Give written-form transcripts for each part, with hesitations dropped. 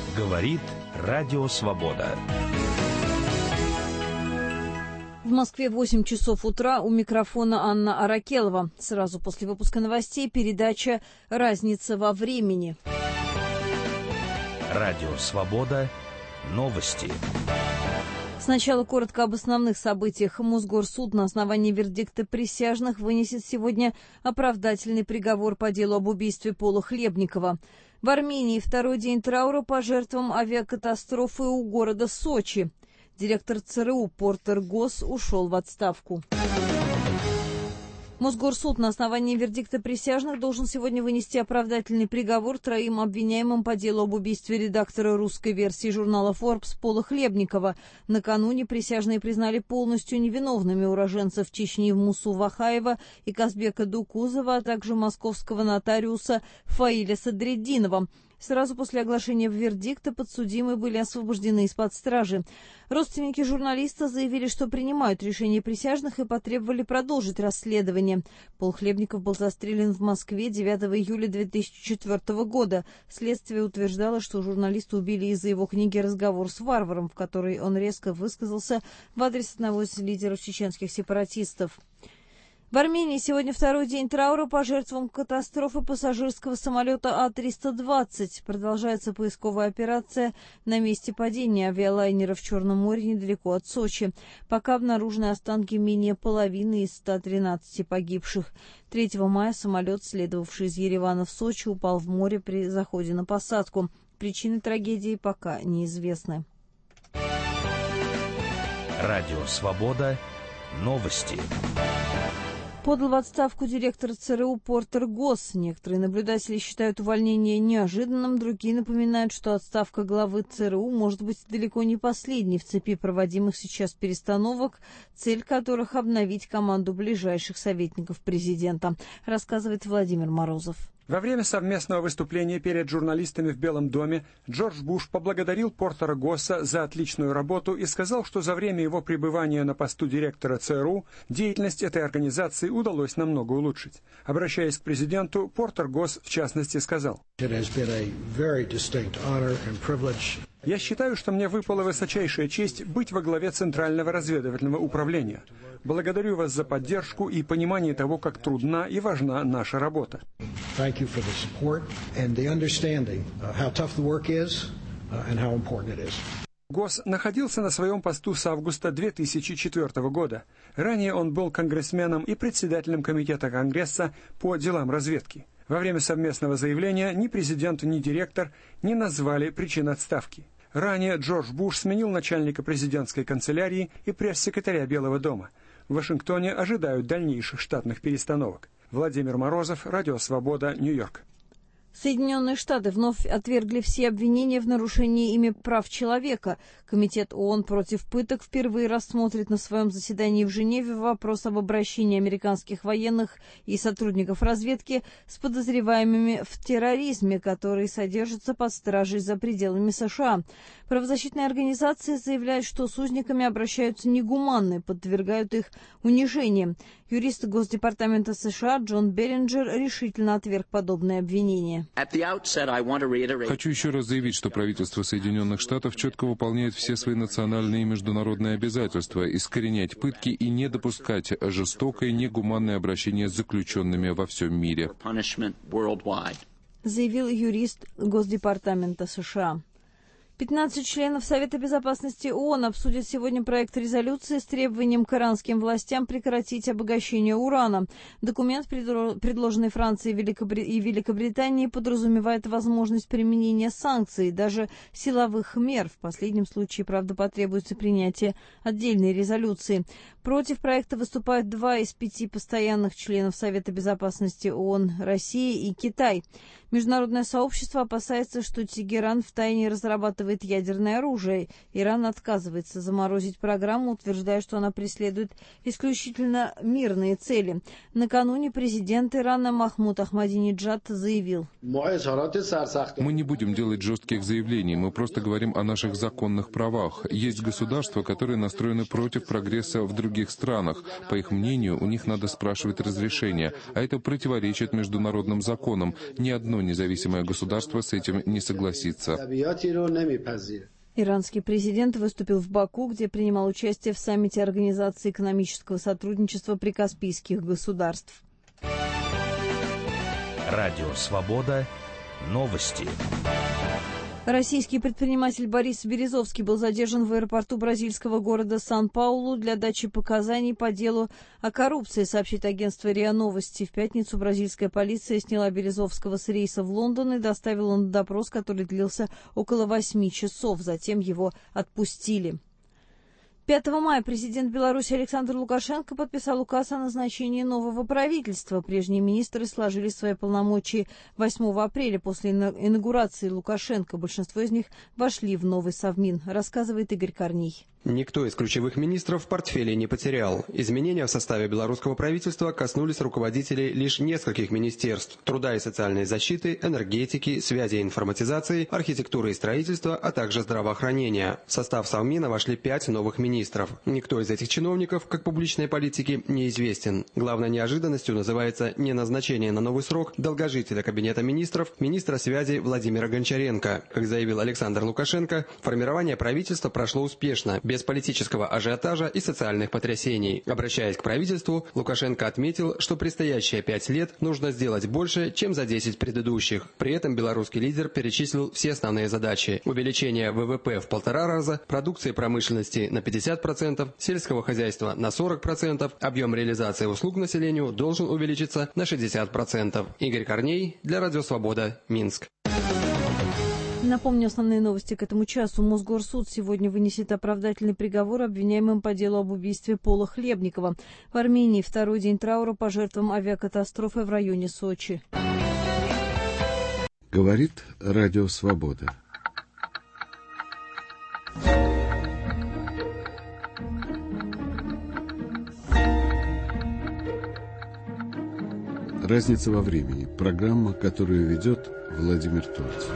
Говорит Радио Свобода. В Москве 8 часов утра, у микрофона Анна Аракелова. Сразу после выпуска новостей передача «Разница во времени». Радио Свобода. Новости. Сначала коротко об основных событиях. Мосгорсуд на основании вердикта присяжных вынесет сегодня оправдательный приговор по делу об убийстве Пола Хлебникова. В Армении второй день траура по жертвам авиакатастрофы у города Сочи. Директор ЦРУ Портер Госс ушел в отставку. Мосгорсуд на основании вердикта присяжных должен сегодня вынести оправдательный приговор троим обвиняемым по делу об убийстве редактора русской версии журнала Forbes Пола Хлебникова. Накануне присяжные признали полностью невиновными уроженцев Чечни Мусу Вахаева и Казбека Дукузова, а также московского нотариуса Фаиля Садреддинова. Сразу после оглашения вердикта подсудимые были освобождены из-под стражи. Родственники журналиста заявили, что принимают решение присяжных и потребовали продолжить расследование. Пол Хлебников был застрелен в Москве 9 июля 2004 года. Следствие утверждало, что журналиста убили из-за его книги «Разговор с варваром», в которой он резко высказался в адрес одного из лидеров чеченских сепаратистов. В Армении сегодня второй день траура по жертвам катастрофы пассажирского самолета А-320. Продолжается поисковая операция на месте падения авиалайнера в Черном море недалеко от Сочи. Пока обнаружены останки менее половины из 113 погибших. 3 мая самолет, следовавший из Еревана в Сочи, упал в море при заходе на посадку. Причины трагедии пока неизвестны. Радио Свобода. Новости. Подал в отставку директор ЦРУ Портер Госс. Некоторые наблюдатели считают увольнение неожиданным, другие напоминают, что отставка главы ЦРУ может быть далеко не последней в цепи проводимых сейчас перестановок, цель которых обновить команду ближайших советников президента, рассказывает Владимир Морозов. Во время совместного выступления перед журналистами в Белом доме Джордж Буш поблагодарил Портера Госса за отличную работу и сказал, что за время его пребывания на посту директора ЦРУ деятельность этой организации удалось намного улучшить. Обращаясь к президенту, Портер Госс в частности сказал: «Я считаю, что мне выпала высочайшая честь быть во главе Центрального разведывательного управления. Благодарю вас за поддержку и понимание того, как трудна и важна наша работа». Госс находился на своем посту с августа 2004 года. Ранее он был конгрессменом и председателем комитета Конгресса по делам разведки. Во время совместного заявления ни президент, ни директор не назвали причин отставки. Ранее Джордж Буш сменил начальника президентской канцелярии и пресс-секретаря Белого дома. В Вашингтоне ожидают дальнейших штатных перестановок. Владимир Морозов, Радио Свобода, Нью-Йорк. Соединенные Штаты вновь отвергли все обвинения в нарушении ими прав человека. Комитет ООН против пыток впервые рассмотрит на своем заседании в Женеве вопрос об обращении американских военных и сотрудников разведки с подозреваемыми в терроризме, которые содержатся под стражей за пределами США. Правозащитные организации заявляют, что с узниками обращаются негуманно, подвергают их унижениям. Юрист Госдепартамента США Джон Беринджер решительно отверг подобные обвинения. Хочу еще раз заявить, что правительство Соединенных Штатов четко выполняет все свои национальные и международные обязательства искоренять пытки и не допускать жестокое, негуманное обращение с заключенными во всем мире, заявил юрист Госдепартамента США. 15 членов Совета безопасности ООН обсудят сегодня проект резолюции с требованием к иранским властям прекратить обогащение урана. Документ, предложенный Францией и Великобританией, подразумевает возможность применения санкций, даже силовых мер. В последнем случае, правда, потребуется принятие отдельной резолюции. Против проекта выступают 2 из 5 постоянных членов Совета безопасности ООН – Россия и Китай. Международное сообщество опасается, что Тегеран втайне разрабатывает разрабатывает ядерное оружие. Иран отказывается заморозить программу, утверждая, что она преследует исключительно мирные цели. Накануне президент Ирана Махмуд Ахмадинеджад заявил: «Мы не будем делать жестких заявлений, мы просто говорим о наших законных правах. Есть государства, которые настроены против прогресса в других странах. По их мнению, у них надо спрашивать разрешение, а это противоречит международным законам. Ни одно независимое государство с этим не согласится». Иранский президент выступил в Баку, где принимал участие в саммите Организации экономического сотрудничества прикаспийских государств. Радио «Свобода». Новости. Российский предприниматель Борис Березовский был задержан в аэропорту бразильского города Сан-Паулу для дачи показаний по делу о коррупции, сообщит агентство РИА Новости. В пятницу бразильская полиция сняла Березовского с рейса в Лондон и доставила на допрос, который длился около 8 часов. Затем его отпустили. 5 мая президент Беларуси Александр Лукашенко подписал указ о назначении нового правительства. Прежние министры сложили свои полномочия 8 апреля после инаугурации Лукашенко. Большинство из них вошли в новый Совмин, рассказывает Игорь Корней. Никто из ключевых министров портфелей не потерял. Изменения в составе белорусского правительства коснулись руководителей лишь нескольких министерств: труда и социальной защиты, энергетики, связи и информатизации, архитектуры и строительства, а также здравоохранения. В состав Совмина вошли 5 новых министров. Никто из этих чиновников, как публичной политики, неизвестен. Главной неожиданностью называется не назначение на новый срок долгожителя Кабинета министров, министра связи Владимира Гончаренко. Как заявил Александр Лукашенко, формирование правительства прошло успешно, без политического ажиотажа и социальных потрясений. Обращаясь к правительству, Лукашенко отметил, что предстоящие 5 лет нужно сделать больше, чем за 10 предыдущих. При этом белорусский лидер перечислил все основные задачи: увеличение ВВП в 1,5 раза, продукции промышленности на 50%, сельского хозяйства на 40%, объем реализации услуг населению должен увеличиться на 60%. Игорь Корней для Радио Свобода, Минск. Напомню, основные новости к этому часу. Мосгорсуд сегодня вынесет оправдательный приговор обвиняемым по делу об убийстве Пола Хлебникова. В Армении второй день траура по жертвам авиакатастрофы в районе Сочи. Говорит Радио Свобода. Разница во времени. Программа, которую ведет Владимир Турцев.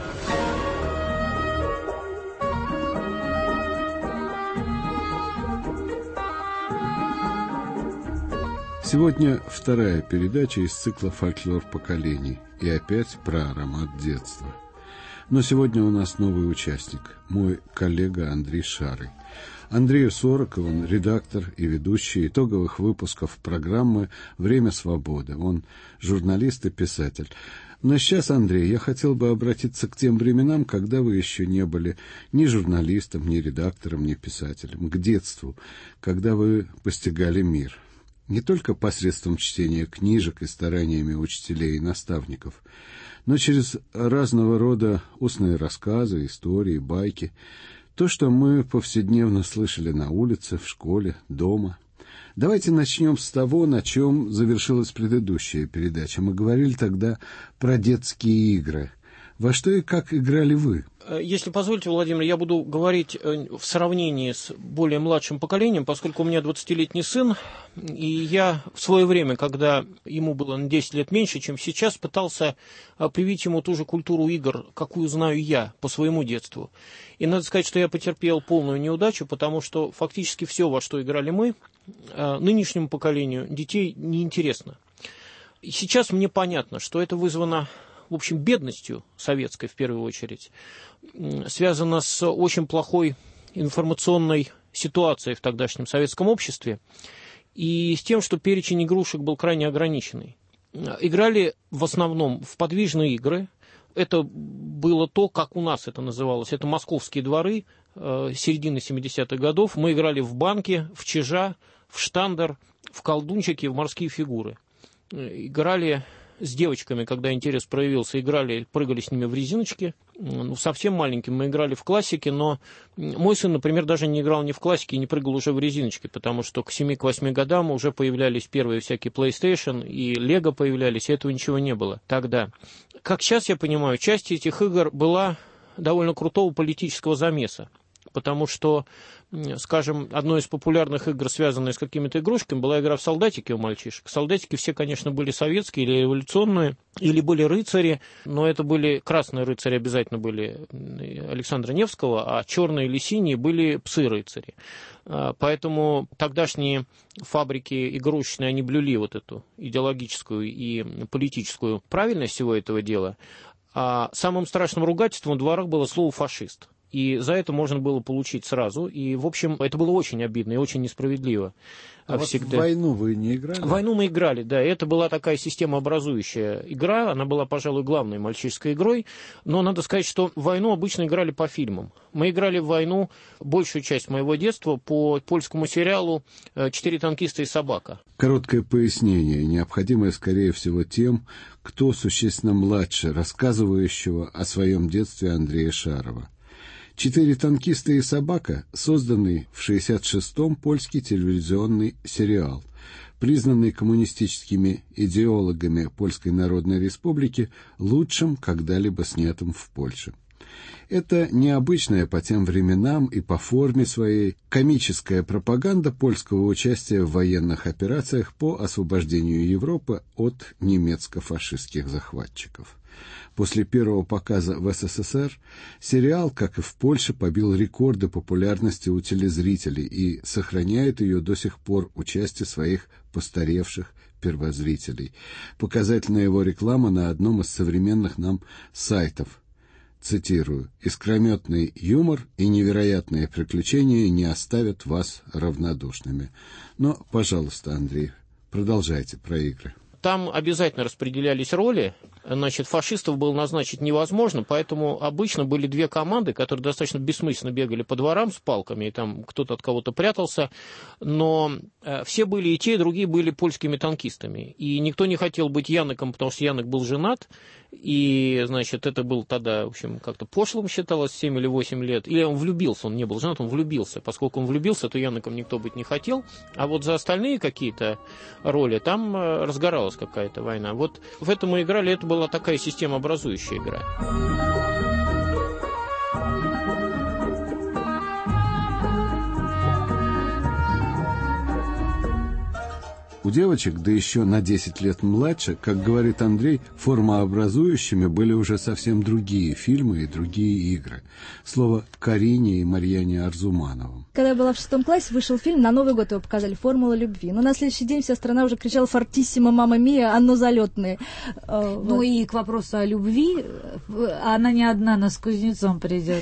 Сегодня вторая передача из цикла «Фольклор поколений». И опять про аромат детства. Но сегодня у нас новый участник, мой коллега Андрей Шарый. Андрею 40, он редактор и ведущий итоговых выпусков программы «Время свободы». Он журналист и писатель. Но сейчас, Андрей, я хотел бы обратиться к тем временам, когда вы еще не были ни журналистом, ни редактором, ни писателем, к детству, когда вы постигали мир. Не только посредством чтения книжек и стараниями учителей и наставников, но через разного рода устные рассказы, истории, байки. То, что мы повседневно слышали на улице, в школе, дома. Давайте начнем с того, на чем завершилась предыдущая передача. Мы говорили тогда про детские игры. Во что и как играли вы? Если позволите, Владимир, я буду говорить в сравнении с более младшим поколением, поскольку у меня 20-летний сын, и я в свое время, когда ему было на 10 лет меньше, чем сейчас, пытался привить ему ту же культуру игр, какую знаю я по своему детству. И надо сказать, что я потерпел полную неудачу, потому что фактически все, во что играли мы, нынешнему поколению детей неинтересно. И сейчас мне понятно, что это вызвано, в общем, бедностью советской, в первую очередь, связано с очень плохой информационной ситуацией в тогдашнем советском обществе и с тем, что перечень игрушек был крайне ограниченный. Играли в основном в подвижные игры. Это было то, как у нас это называлось. Это московские дворы середины 70-х годов. Мы играли в банки, в чижа, в штандер, в колдунчики, в морские фигуры. Играли с девочками, когда интерес проявился, играли, прыгали с ними в резиночки. Ну, совсем маленьким мы играли в классике, но мой сын, например, даже не играл ни в классике и не прыгал уже в резиночки, потому что к 7-8 годам уже появлялись первые всякие PlayStation и Lego появлялись, и этого ничего не было тогда. Как сейчас я понимаю, часть этих игр была довольно крутого политического замеса. Потому что, скажем, одной из популярных игр, связанной с какими-то игрушками, была игра в солдатики у мальчишек. Солдатики все, конечно, были советские или революционные, или были рыцари, но это были красные рыцари, обязательно были Александра Невского, а черные или синие были псы-рыцари. Поэтому тогдашние фабрики игрушечные, они блюли вот эту идеологическую и политическую правильность всего этого дела. А самым страшным ругательством в дворах было слово «фашист». И за это можно было получить сразу. И, в общем, это было очень обидно и очень несправедливо. А всегда. Вот в войну вы не играли? В войну мы играли, да. Это была такая системообразующая игра. Она была, пожалуй, главной мальчишеской игрой. Но надо сказать, что в войну обычно играли по фильмам. Мы играли в войну большую часть моего детства по польскому сериалу «4 танкиста и собака». Короткое пояснение, необходимое, скорее всего, тем, кто существенно младше рассказывающего о своем детстве Андрея Шарова. «4 танкиста и собака» — созданный в 1966-м польский телевизионный сериал, признанный коммунистическими идеологами Польской Народной Республики лучшим когда-либо снятым в Польше. Это необычная по тем временам и по форме своей комическая пропаганда польского участия в военных операциях по освобождению Европы от немецко-фашистских захватчиков. После первого показа в СССР сериал, как и в Польше, побил рекорды популярности у телезрителей и сохраняет ее до сих пор у части своих постаревших первозрителей. Показательна его реклама на одном из современных нам сайтов. Цитирую: «Искрометный юмор и невероятные приключения не оставят вас равнодушными». Но, пожалуйста, Андрей, продолжайте про игры. Там обязательно распределялись роли. Значит, фашистов было назначить невозможно, поэтому обычно были 2 команды, которые достаточно бессмысленно бегали по дворам с палками, и там кто-то от кого-то прятался, но все были, и те, и другие были польскими танкистами. И никто не хотел быть Яныком, потому что Янок был женат, и, значит, это был тогда, в общем, как-то пошлым считалось, 7 или 8 лет. Или он влюбился, он не был женат, он влюбился. Поскольку он влюбился, то Яныком никто быть не хотел. А вот за остальные какие-то роли там разгоралась какая-то война. Вот в это мы играли, это была такая системообразующая игра. У девочек, да еще на 10 лет младше, как говорит Андрей, формообразующими были уже совсем другие фильмы и другие игры. Слово Карине и Марьяне Арзумановым. Когда я была в 6 классе, вышел фильм, на Новый год его показали, «Формула любви». Но на следующий день вся страна уже кричала «Фортиссимо, мамма мия, оно залетные». Ну и к вопросу о любви, она не одна, но с кузнецом придет.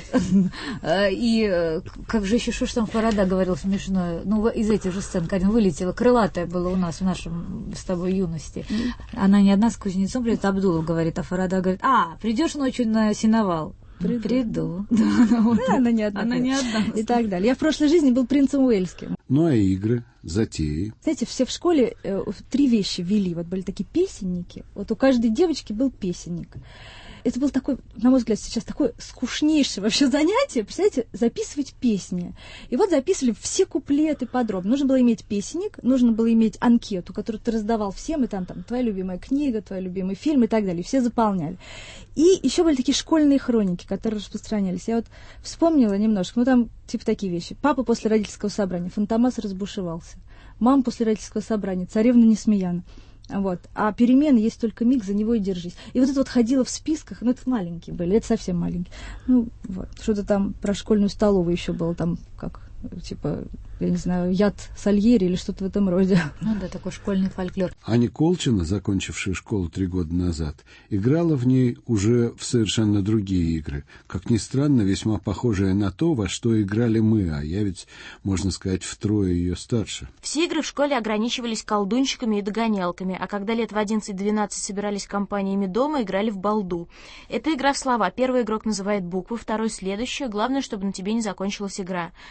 И как же еще, что ж там Фарада говорил смешное, ну из этих же сцен, Карин вылетела, крылатая была у нас в нашем с тобой юности. Она не одна, с кузнецом придет, Абдулов говорит, а Фарада говорит: придешь ночью на сеновал? Приду. Да, она не одна. Она не одна. И так далее. Я в прошлой жизни был принцем Уэльским. Ну а игры, затеи? Знаете, все в школе 3 вещи ввели. Вот были такие песенники. Вот у каждой девочки был песенник. Это был такой, на мой взгляд, сейчас такое скучнейшее вообще занятие. Представляете, записывать песни. И вот записывали все куплеты подробно. Нужно было иметь песенник, нужно было иметь анкету, которую ты раздавал всем, и там твоя любимая книга, твой любимый фильм и так далее. Все заполняли. И еще были такие школьные хроники, которые распространялись. Я вот вспомнила немножко, ну там типа такие вещи. Папа после родительского собрания, Фантомас разбушевался. Мама после родительского собрания, царевна Несмеяна. Вот. А перемены есть только миг, за него и держись. И вот это вот ходило в списках, ну это маленькие были, это совсем маленькие. Ну вот, что-то там про школьную столовую еще было, там как, типа, я не знаю, яд Сальери или что-то в этом роде. Ну да, такой школьный фольклор. Аня Колчина, закончившая школу 3 года назад, играла в ней уже в совершенно другие игры. Как ни странно, весьма похожие на то, во что играли мы, а я ведь, можно сказать, втрое ее старше. Все игры в школе ограничивались колдунчиками и догонялками, а когда лет в 11-12 собирались компаниями дома, играли в балду. Это игра в слова. Первый игрок называет буквы, второй следующую. Главное, чтобы на тебе не закончилась игра. То есть на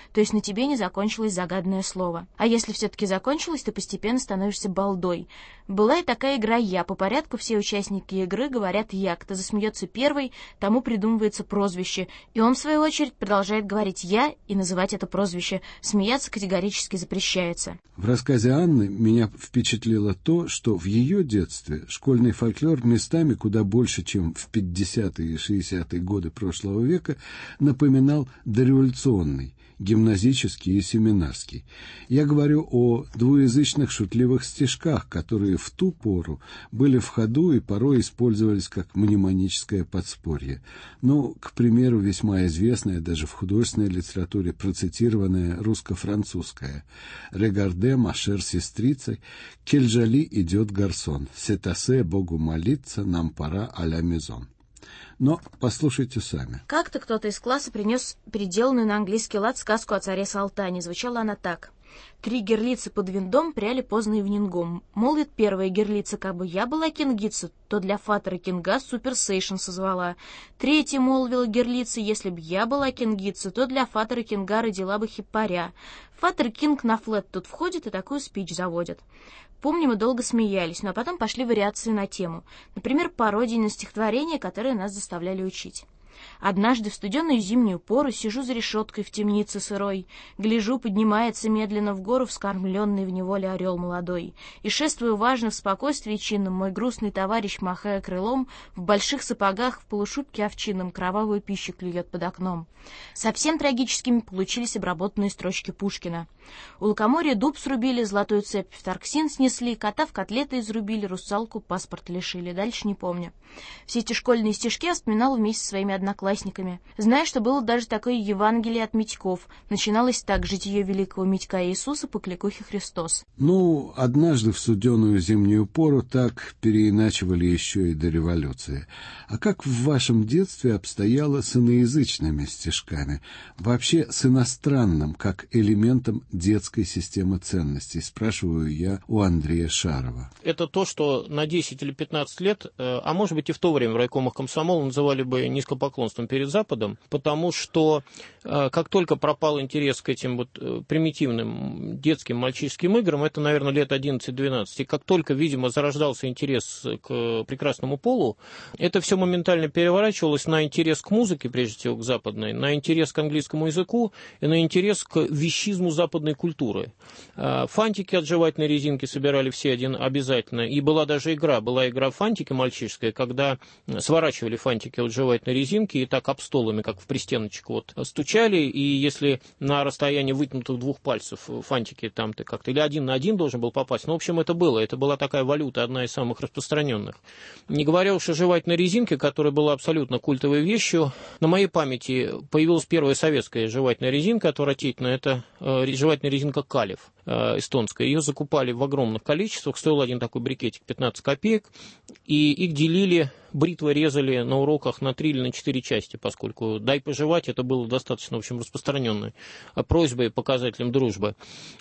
тебе не закончилось загаданное слово. А если все-таки закончилось, ты постепенно становишься балдой. Была и такая игра «Я». По порядку все участники игры говорят «Я». Кто засмеется первый, тому придумывается прозвище. И он, в свою очередь, продолжает говорить «Я» и называть это прозвище. Смеяться категорически запрещается. В рассказе Анны меня впечатлило то, что в ее детстве школьный фольклор местами куда больше, чем в 50-е и 60-е годы прошлого века, напоминал дореволюционный, гимназический и семинарский. Я говорю о двуязычных шутливых стишках, которые в ту пору были в ходу и порой использовались как мнемоническое подспорье. Ну, к примеру, весьма известная даже в художественной литературе процитированная русско-французская «Регарде, машер сестрицей, кель жали идет гарсон, сетасе Богу молиться, нам пора а-ля мезон». Но послушайте сами. Как-то кто-то из класса принес переделанную на английский лад сказку о царе Салтане. Звучала она так. 3 герлицы под виндом пряли поздно ивнингом. Молвит первая герлица, как бы я была кингица, то для фатера кинга суперсейшн созвала. Третья молвила герлица, если б я была кингица, то для фатера кинга родила бы хиппаря. Фатер кинг на флет тут входит и такую спич заводит. Помню, мы долго смеялись, но потом пошли вариации на тему. Например, пародии на стихотворения, которые нас заставляли учить. Однажды в студеную зимнюю пору сижу за решеткой в темнице сырой, гляжу, поднимается медленно в гору вскормленный в неволе орел молодой, и шествую важно в спокойствии чинном, мой грустный товарищ, махая крылом, в больших сапогах, в полушубке овчинном, кровавую пищу клюет под окном. Совсем трагическими получились обработанные строчки Пушкина. У лукоморья дуб срубили, золотую цепь в Тарксин снесли, кота в котлеты изрубили, русалку паспорт лишили. Дальше не помню. Все эти школьные стишки я вспоминала вместе со своими одноклассниками. Знаю, что было даже такое Евангелие от Митьков. Начиналось так: «Житие великого Митька Иисуса по кликухе Христос». Ну, однажды в студеную зимнюю пору так переиначивали еще и до революции. А как в вашем детстве обстояло с иноязычными стишками? Вообще с иностранным, как элементом детской системы ценностей, спрашиваю я у Андрея Шарова. Это то, что на 10 или 15 лет, а может быть и в то время в райкомах комсомола называли бы низкопоклонством перед Западом, потому что как только пропал интерес к этим вот примитивным детским мальчишеским играм, это, наверное, лет 11-12, и как только, видимо, зарождался интерес к прекрасному полу, это все моментально переворачивалось на интерес к музыке, прежде всего к западной, на интерес к английскому языку и на интерес к вещизму западной культуры. Фантики от жевательной резинки собирали все обязательно, и была даже игра фантики мальчишеская, когда сворачивали фантики от жевательной резинки и так об столами, как в пристеночек, вот, стучали, и если на расстоянии вытянутых 2 пальцев фантики там ты как-то или 1 на 1 должен был попасть, ну, в общем, это была такая валюта, одна из самых распространенных. Не говоря уж о жевательной резинке, которая была абсолютно культовой вещью, на моей памяти появилась первая советская жевательная резинка отвратительная, это жевательная резинка Калев эстонская. Ее закупали в огромных количествах, стоил один такой брикетик 15 копеек, и их делили, бритвой резали на уроках на 3 или на 4 части, поскольку «дай пожевать» это было достаточно, в общем, распространенной просьбой, показателем дружбы.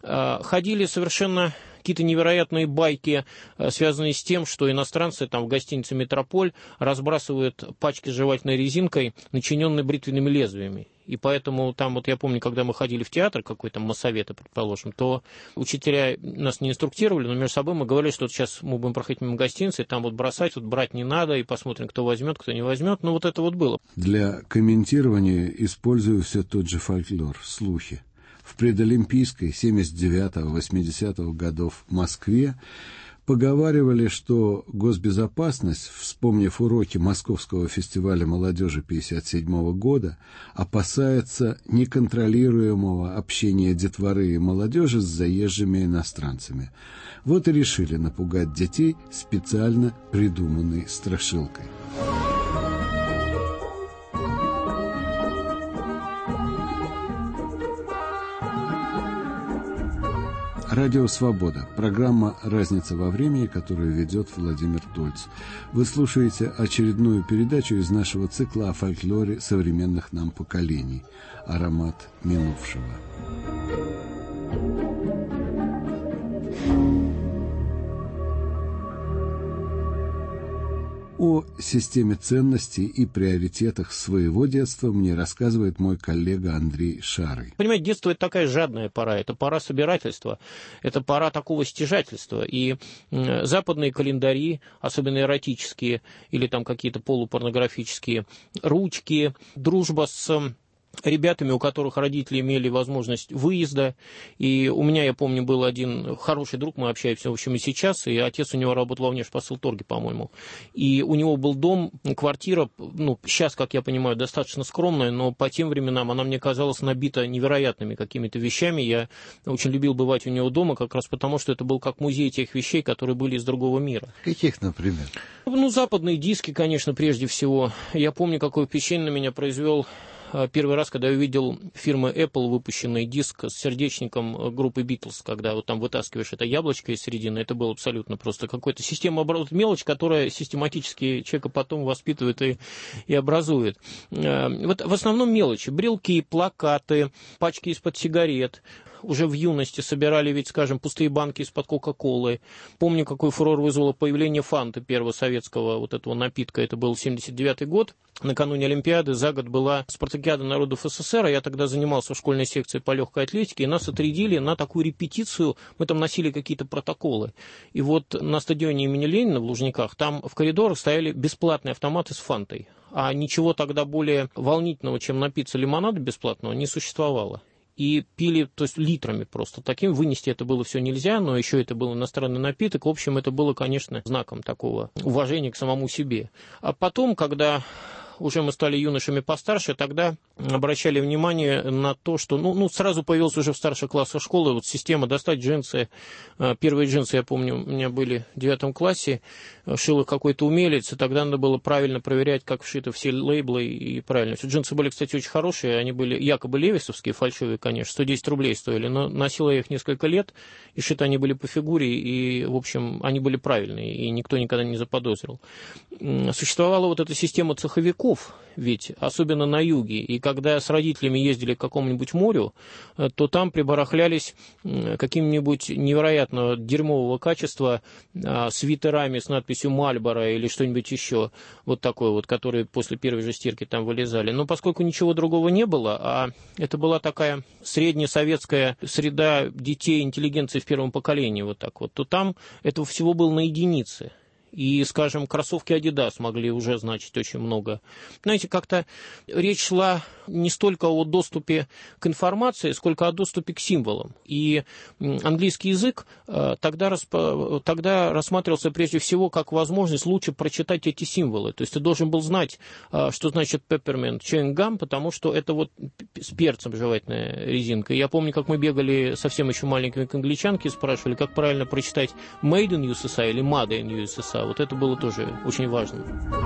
Ходили совершенно какие-то невероятные байки, связанные с тем, что иностранцы там в гостинице «Метрополь» разбрасывают пачки с жевательной резинкой, начиненной бритвенными лезвиями. И поэтому там, вот я помню, когда мы ходили в театр, какой-то массовета, предположим, то учителя нас не инструктировали, но между собой мы говорили, что вот сейчас мы будем проходить мимо гостиницы, там вот бросать, вот брать не надо, и посмотрим, кто возьмет, кто не возьмет. Ну, вот это вот было. Для комментирования использую все тот же фольклор, слухи. В предолимпийской 79-80-х годов в Москве поговаривали, что госбезопасность, вспомнив уроки Московского фестиваля молодежи 1957 года, опасается неконтролируемого общения детворы и молодежи с заезжими иностранцами. Вот и решили напугать детей специально придуманной страшилкой. Радио «Свобода». Программа «Разница во времени», которую ведет Владимир Тольц. Вы слушаете очередную передачу из нашего цикла о фольклоре современных нам поколений «Аромат минувшего». О системе ценностей и приоритетах своего детства мне рассказывает мой коллега Андрей Шарый. Понимаете, детство — это такая жадная пора, это пора собирательства, это пора такого стяжательства. И западные календари, особенно эротические, или там какие-то полупорнографические, ручки, дружба с ребятами, у которых родители имели возможность выезда. И у меня, я помню, был один хороший друг, мы общаемся, в общем, и сейчас, и отец у него работал во Внешпосылторге, по-моему. И у него был дом, квартира, сейчас, как я понимаю, достаточно скромная, но по тем временам она мне казалась набита невероятными какими-то вещами. Я очень любил бывать у него дома, как раз потому, что это был как музей тех вещей, которые были из другого мира. Каких, например? Западные диски, конечно, прежде всего. Я помню, какое впечатление на меня произвел первый раз, когда я увидел фирмы Apple выпущенный диск с сердечником группы Beatles, когда вот там вытаскиваешь это яблочко из середины, это было абсолютно просто какая-то система оборотов, мелочь, которая систематически человека потом воспитывает и образует. Вот в основном мелочи, брелки, плакаты, пачки из-под сигарет. Уже в юности собирали ведь, скажем, пустые банки из-под Кока-Колы. Помню, какой фурор вызвало появление Фанты, первого советского вот этого напитка. Это был 79-й год. Накануне Олимпиады за год была Спартакиада народов СССР, а я тогда занимался в школьной секции по легкой атлетике, и нас отрядили на такую репетицию. Мы там носили какие-то протоколы. И вот на стадионе имени Ленина в Лужниках, там в коридорах стояли бесплатные автоматы с Фантой. А ничего тогда более волнительного, чем напиться лимонада бесплатного, не существовало. И пили, то есть литрами просто. Таким вынести это было все нельзя, но еще это был иностранный напиток. В общем, это было, конечно, знаком такого уважения к самому себе. А потом, когда уже мы стали юношами постарше, тогда обращали внимание на то, что, сразу появилась уже в старших классах школы вот система достать джинсы. Первые джинсы, я помню, у меня были в 9 классе, шил их какой-то умелец, и тогда надо было правильно проверять, как вшиты все лейблы, и правильно. Все джинсы были, кстати, очень хорошие, они были якобы левисовские, фальшивые, конечно, 110 рублей стоили, но носил я их несколько лет, и шиты они были по фигуре, и, в общем, они были правильные, и никто никогда не заподозрил. Существовала вот эта система цеховиков, ведь, особенно на юге, и когда с родителями ездили к какому-нибудь морю, то там прибарахлялись каким-нибудь невероятно дерьмового качества свитерами с надписью «Мальборо» или что-нибудь еще, вот такое вот, которые после первой же стирки там вылезали. Но поскольку ничего другого не было, а это была такая среднесоветская среда детей, интеллигенции в первом поколении, вот так вот, то там этого всего было на единицы. И, скажем, кроссовки Adidas могли уже значить очень много. Знаете, как-то речь шла не столько о доступе к информации, сколько о доступе к символам. И английский язык тогда рассматривался прежде всего как возможность лучше прочитать эти символы. То есть ты должен был знать, что значит peppermint chewing gum, потому что это вот с перцем жевательная резинка. Я помню, как мы бегали совсем еще маленькими к англичанке, спрашивали, как правильно прочитать made in USSR или made in USSR. Вот это было тоже очень важно.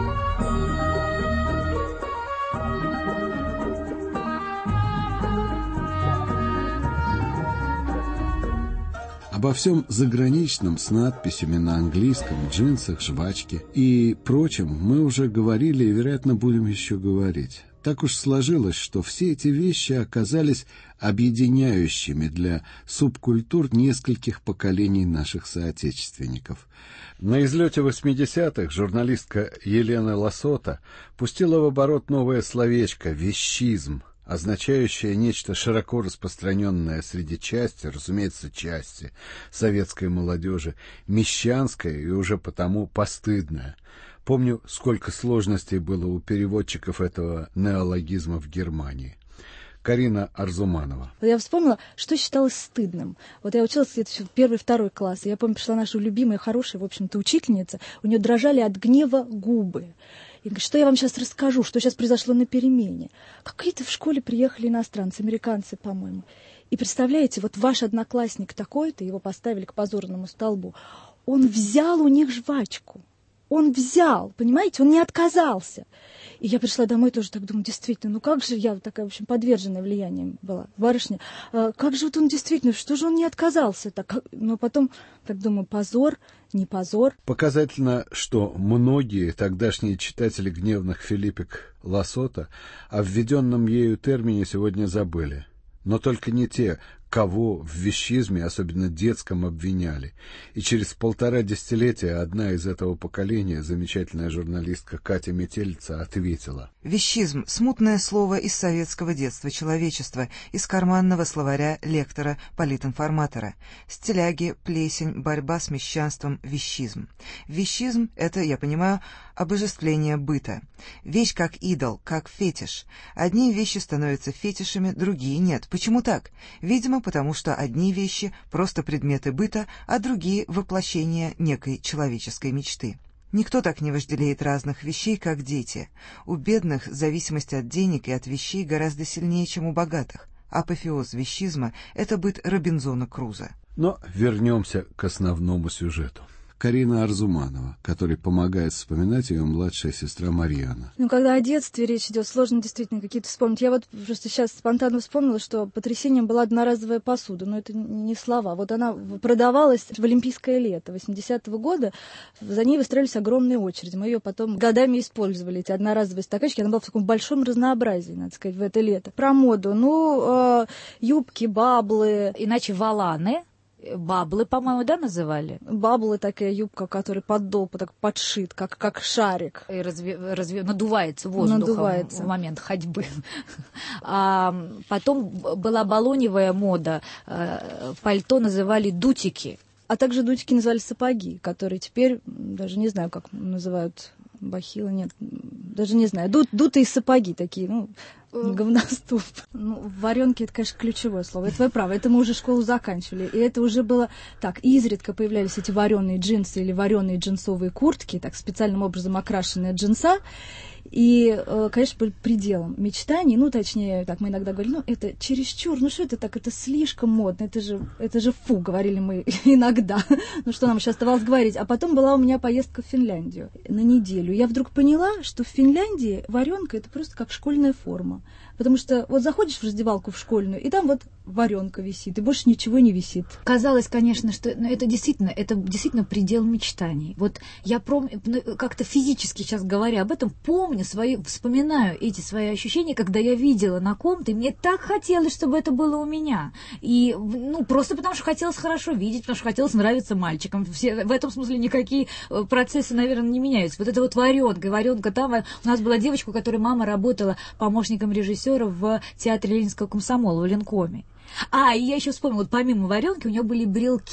Обо всем заграничном с надписями на английском, джинсах, жвачке и прочем мы уже говорили и, вероятно, будем еще говорить. Так уж сложилось, что все эти вещи оказались объединяющими для субкультур нескольких поколений наших соотечественников. На излете 80-х журналистка Елена Лосота пустила в оборот новое словечко «вещизм», означающее нечто широко распространенное среди части, разумеется, части советской молодежи, мещанское и уже потому постыдное. Помню, сколько сложностей было у переводчиков этого неологизма в Германии. Карина Арзуманова. Я вспомнила, что считалось стыдным. Вот я училась где-то в 1-2 класс. Я помню, пришла наша любимая, хорошая, в общем-то, учительница. У нее дрожали от гнева губы. И говорит, что я вам сейчас расскажу, что сейчас произошло на перемене. Какие-то в школе приехали иностранцы, американцы, по-моему. И представляете, вот ваш одноклассник такой-то, его поставили к позорному столбу, он взял у них жвачку. Он взял, понимаете, он не отказался. И я пришла домой тоже так думаю, действительно, ну как же я такая, в общем, подверженная влиянием была, барышня, как же вот он действительно, что же он не отказался так? Но потом, так думаю, позор, не позор. Показательно, что многие тогдашние читатели гневных филиппик Лосота о введенном ею термине сегодня забыли. Но только не те, кого в вещизме, особенно детском, обвиняли. И через 1,5 десятилетия одна из этого поколения, замечательная журналистка Катя Метелица, ответила: «Вещизм — смутное слово из советского детства человечества, из карманного словаря лектора, политинформатора. Стиляги, плесень, борьба с мещанством, вещизм. Вещизм — это, я понимаю, обожествление быта. Вещь как идол, как фетиш. Одни вещи становятся фетишами, другие нет. Почему так? Видимо, потому что одни вещи — просто предметы быта, а другие — воплощение некой человеческой мечты. Никто так не вожделеет разных вещей, как дети. У бедных зависимость от денег и от вещей гораздо сильнее, чем у богатых. Апофеоз вещизма — это быт Робинзона Круза». Но вернемся к основному сюжету. Карина Арзуманова, которой помогает вспоминать ее младшая сестра Марьяна. Когда о детстве речь идет, сложно действительно какие-то вспомнить. Я вот просто сейчас спонтанно вспомнила, что потрясением была одноразовая посуда, но это не слова. Вот она продавалась в Олимпийское лето 80-го года, за ней выстроились огромные очереди. Мы ее потом годами использовали, эти одноразовые стаканчики. Она была в таком большом разнообразии, надо сказать, в это лето. Про моду, юбки, баблы. Иначе воланы. Баблы, по-моему, да, называли? Баблы — такая юбка, которая подол так подшит, как шарик. И надувается воздухом в момент ходьбы. А потом была балоневая мода. Пальто называли дутики. А также дутики называли сапоги, которые теперь, даже не знаю, как называют, бахилы, нет, даже не знаю, дутые сапоги такие, говноступ. Варенки — это, конечно, ключевое слово. Это вы правы, это мы уже школу заканчивали. И это уже было так, изредка появлялись эти вареные джинсы или вареные джинсовые куртки, так специальным образом окрашенные джинса. И, конечно, был пределом мечтаний, точнее, так мы иногда говорили, это чересчур, что это так, это слишком модно, это же фу, говорили мы иногда, что нам еще оставалось говорить. А потом была у меня поездка в Финляндию на неделю. Я вдруг поняла, что в Финляндии варенка — это просто как школьная форма. Потому что вот заходишь в раздевалку в школьную, и там вот варенка висит, и больше ничего не висит. Казалось, конечно, что это действительно предел мечтаний. Вот я как-то физически сейчас говоря об этом, вспоминаю эти свои ощущения, когда я видела на ком-то, и мне так хотелось, чтобы это было у меня. И, просто потому что хотелось хорошо видеть, потому что хотелось нравиться мальчикам. В этом смысле никакие процессы, наверное, не меняются. Вот это вот варенка. Там у нас была девочка, у которой мама работала помощником режиссера в театре Ленинского комсомола в Ленкоме. И я еще вспомнила, вот помимо варенки у нее были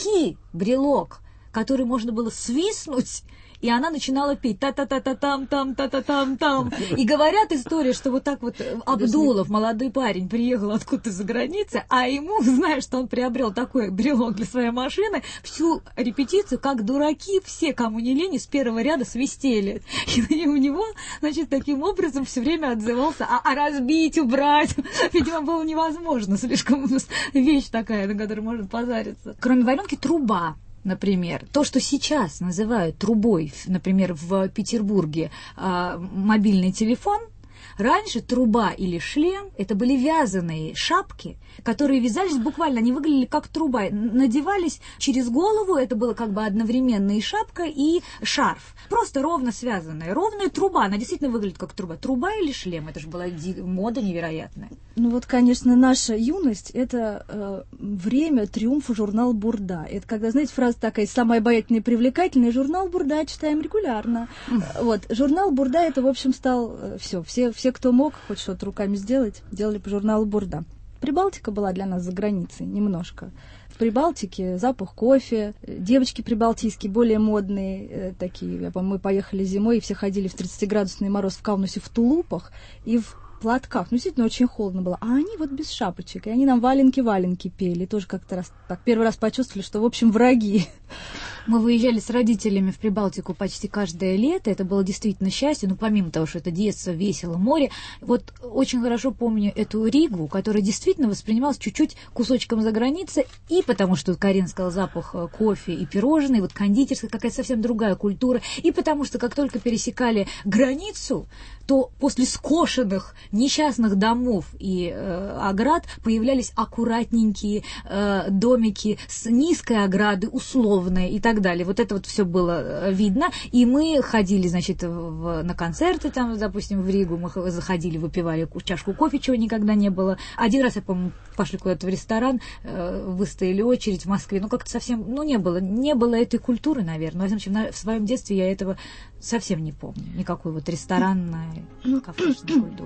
брелок, который можно было свистнуть, и она начинала петь та-та-та-та-там, та-та-там-там. И говорят историю, что вот так вот Абдулов, молодой парень, приехал откуда-то за границы, а ему, зная, что он приобрел такой брелок для своей машины, всю репетицию, как дураки, все, кому не лень, с первого ряда свистели. И у него, значит, таким образом все время отзывался: разбить, убрать. Видимо, было невозможно, слишком вещь такая, на которой можно позариться. Кроме варенки, труба. Например, то, что сейчас называют трубой, например, в Петербурге мобильный телефон, раньше труба или шлем — это были вязаные шапки, которые вязались буквально, они выглядели как труба, надевались через голову, это было как бы одновременно и шапка, и шарф. Просто ровно связанная, ровная труба, она действительно выглядит как труба. Труба или шлем, это же была мода невероятная. Конечно, наша юность — это время триумфа журнала «Бурда». Это когда, знаете, фраза такая: самая обаятельная и привлекательная, журнал «Бурда» читаем регулярно. Журнал «Бурда» — это, в общем, стал все, кто мог хоть что-то руками сделать, делали по журналу «Бурда». Прибалтика была для нас за границей немножко. В Прибалтике запах кофе, девочки прибалтийские, более модные такие. Мы поехали зимой, и все ходили в 30-градусный мороз в Каунусе в тулупах и в платках. Действительно, очень холодно было. А они вот без шапочек. И они нам валенки пели. Тоже как-то первый раз почувствовали, что, в общем, враги. Мы выезжали с родителями в Прибалтику почти каждое лето. Это было действительно счастье. Помимо того, что это детство, весело, море. Вот очень хорошо помню эту Ригу, которая действительно воспринималась чуть-чуть кусочком за границей. И потому что Карин сказал, запах кофе и пирожные, вот кондитерская, какая-то совсем другая культура. И потому что как только пересекали границу, то после скошенных несчастных домов и оград появлялись аккуратненькие домики с низкой оградой, условной и так далее. Вот это вот все было видно. И мы ходили, значит, на концерты, там, допустим, в Ригу, мы заходили, выпивали чашку кофе, чего никогда не было. Один раз, я помню, пошли куда-то в ресторан, выстояли очередь в Москве. Ну, как-то совсем, не было этой культуры, наверное. В своем детстве я этого совсем не помню. Никакой вот ресторанной, кафешной культуры.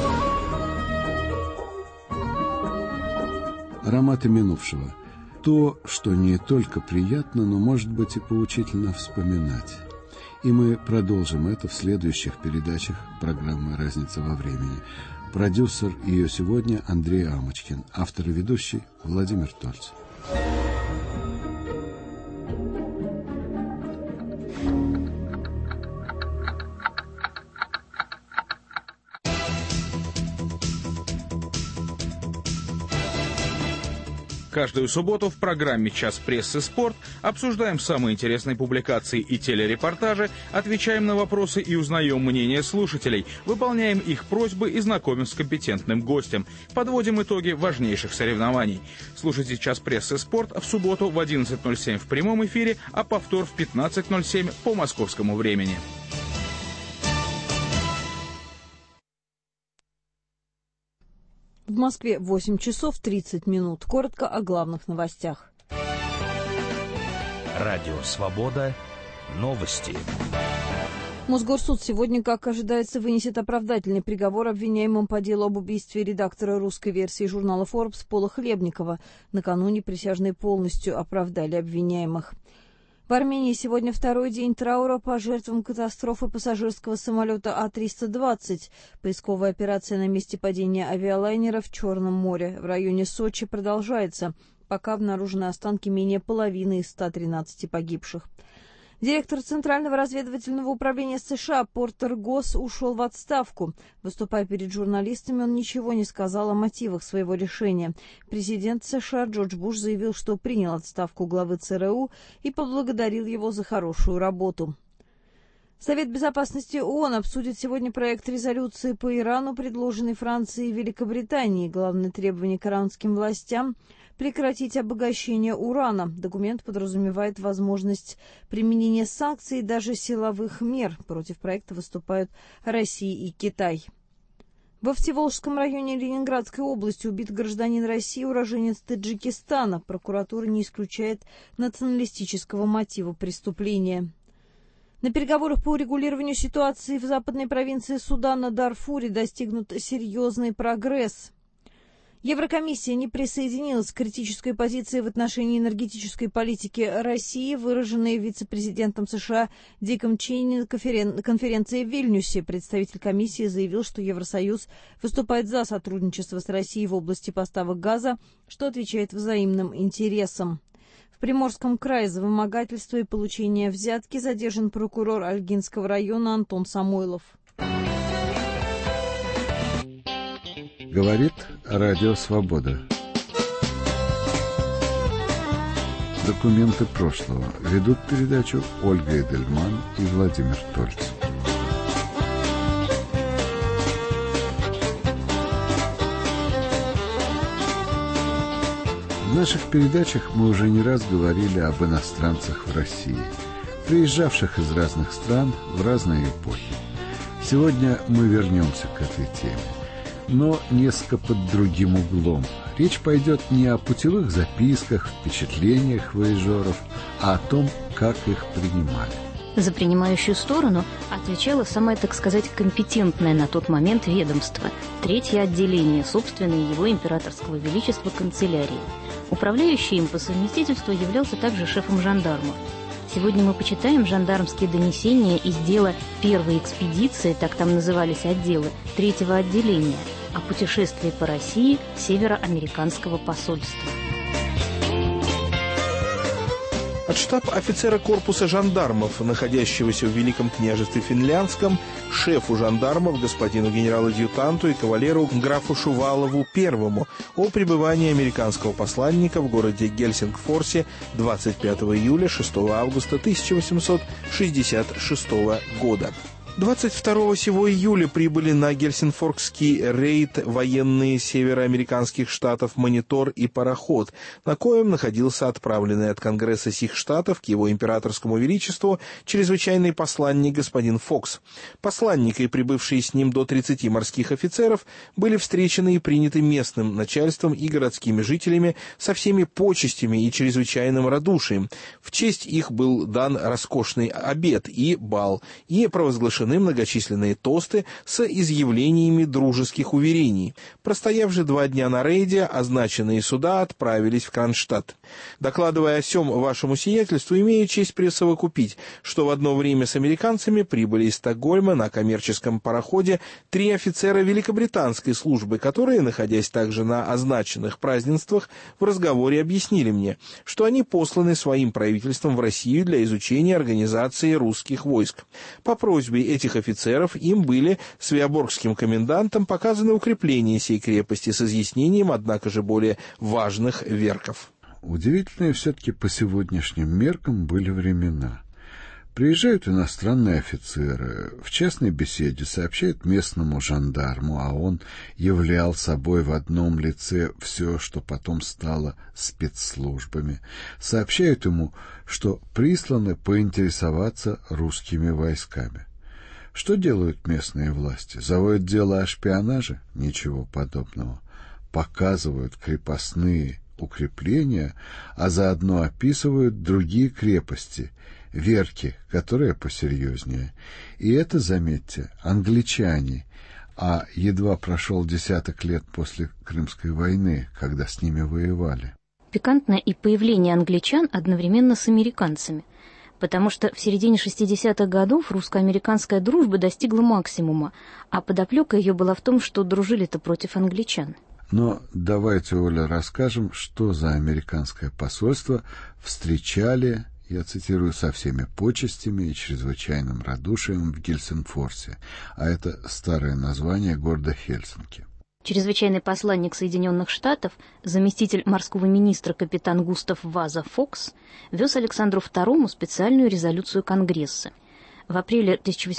Ароматы минувшего. То, что не только приятно, но, может быть, и поучительно вспоминать. И мы продолжим это в следующих передачах программы «Разница во времени». Продюсер ее сегодня Андрей Амочкин, автор и ведущий Владимир Тольц. Каждую субботу в программе «Час прессы. Спорт» обсуждаем самые интересные публикации и телерепортажи, отвечаем на вопросы и узнаем мнение слушателей, выполняем их просьбы и знакомим с компетентным гостем, подводим итоги важнейших соревнований. Слушайте «Час прессы. Спорт» в субботу в 11:07 в прямом эфире, а повтор в 15:07 по московскому времени. В Москве 8 часов 30 минут. Коротко о главных новостях. Радио «Свобода». Новости. Мосгорсуд сегодня, как ожидается, вынесет оправдательный приговор обвиняемым по делу об убийстве редактора русской версии журнала Forbes Пола Хлебникова. Накануне присяжные полностью оправдали обвиняемых. В Армении сегодня второй день траура по жертвам катастрофы пассажирского самолета А-320. Поисковая операция на месте падения авиалайнера в Черном море в районе Сочи продолжается, пока обнаружены останки менее половины из 113 погибших. Директор Центрального разведывательного управления США Портер Госс ушел в отставку. Выступая перед журналистами, он ничего не сказал о мотивах своего решения. Президент США Джордж Буш заявил, что принял отставку главы ЦРУ и поблагодарил его за хорошую работу. Совет безопасности ООН обсудит сегодня проект резолюции по Ирану, предложенный Францией и Великобританией. Главное требование к иранским властям – прекратить обогащение урана. Документ подразумевает возможность применения санкций и даже силовых мер. Против проекта выступают Россия и Китай. Во Всеволожском районе Ленинградской области убит гражданин России, уроженец Таджикистана. Прокуратура не исключает националистического мотива преступления. На переговорах по урегулированию ситуации в западной провинции Судана Дарфуре достигнут серьезный прогресс. Еврокомиссия не присоединилась к критической позиции в отношении энергетической политики России, выраженной вице-президентом США Диком Чейни на конференции в Вильнюсе. Представитель комиссии заявил, что Евросоюз выступает за сотрудничество с Россией в области поставок газа, что отвечает взаимным интересам. В Приморском крае за вымогательство и получение взятки задержан прокурор Ольгинского района Антон Самойлов. Говорит Радио «Свобода». Документы прошлого. Ведут передачу Ольга Эдельман и Владимир Тольц. В наших передачах мы уже не раз говорили об иностранцах в России, приезжавших из разных стран в разные эпохи. Сегодня мы вернемся к этой теме, но несколько под другим углом. Речь пойдет не о путевых записках, впечатлениях вояжеров, а о том, как их принимали. За принимающую сторону отвечало самое, так сказать, компетентное на тот момент ведомство, третье отделение, собственное его императорского величества канцелярии. Управляющий им по совместительству являлся также шефом жандармов. Сегодня мы почитаем жандармские донесения из дела первой экспедиции, так там назывались отделы, третьего отделения, о путешествии по России североамериканского посольства. От штаб-офицера корпуса жандармов, находящегося в Великом княжестве Финляндском, шефу жандармов, господину генерал-адъютанту и кавалеру графу Шувалову I о пребывании американского посланника в городе Гельсингфорсе 25 июля 6 августа 1866 года. 22 сего июля прибыли на Гельсинфоркский рейд военные североамериканских штатов «Монитор» и «Пароход», на коем находился отправленный от Конгресса сих штатов к его императорскому величеству чрезвычайный посланник господин Фокс. Посланник и прибывшие с ним до 30 морских офицеров были встречены и приняты местным начальством и городскими жителями со всеми почестями и чрезвычайным радушием. В честь их был дан роскошный обед и бал, и провозглашены многочисленные тосты с изъявлениями дружеских уверений. Простояв же 2 дня на рейде, означенные суда отправились в Кронштадт. Докладывая о сём вашему сиятельству, имею честь присовокупить, что в одно время с американцами прибыли из Стокгольма на коммерческом пароходе 3 офицера великобританской службы, которые, находясь также на означенных празднествах, в разговоре объяснили мне, что они посланы своим правительством в Россию для изучения организации русских войск. По просьбе этих офицеров им были свеоборгским комендантом показаны укрепления сей крепости с изъяснением, однако же, более важных верков. Удивительные все-таки по сегодняшним меркам были времена. Приезжают иностранные офицеры, в частной беседе сообщают местному жандарму, а он являл собой в одном лице все, что потом стало спецслужбами. Сообщают ему, что присланы поинтересоваться русскими войсками. Что делают местные власти? Заводят дело о шпионаже? Ничего подобного. Показывают крепостные укрепления, а заодно описывают другие крепости, верки, которые посерьезнее. И это, заметьте, англичане, а едва прошел 10 лет после Крымской войны, когда с ними воевали. Пикантно и появление англичан одновременно с американцами, потому что в середине 60-х годов русско-американская дружба достигла максимума, а подоплека ее была в том, что дружили-то против англичан. Но давайте, Оля, расскажем, что за американское посольство встречали, я цитирую, со всеми почестями и чрезвычайным радушием в Гельсинфорсе, а это старое название города Хельсинки. Чрезвычайный посланник Соединенных Штатов, заместитель морского министра капитан Густав Ваза Фокс, вез Александру II специальную резолюцию Конгресса. В апреле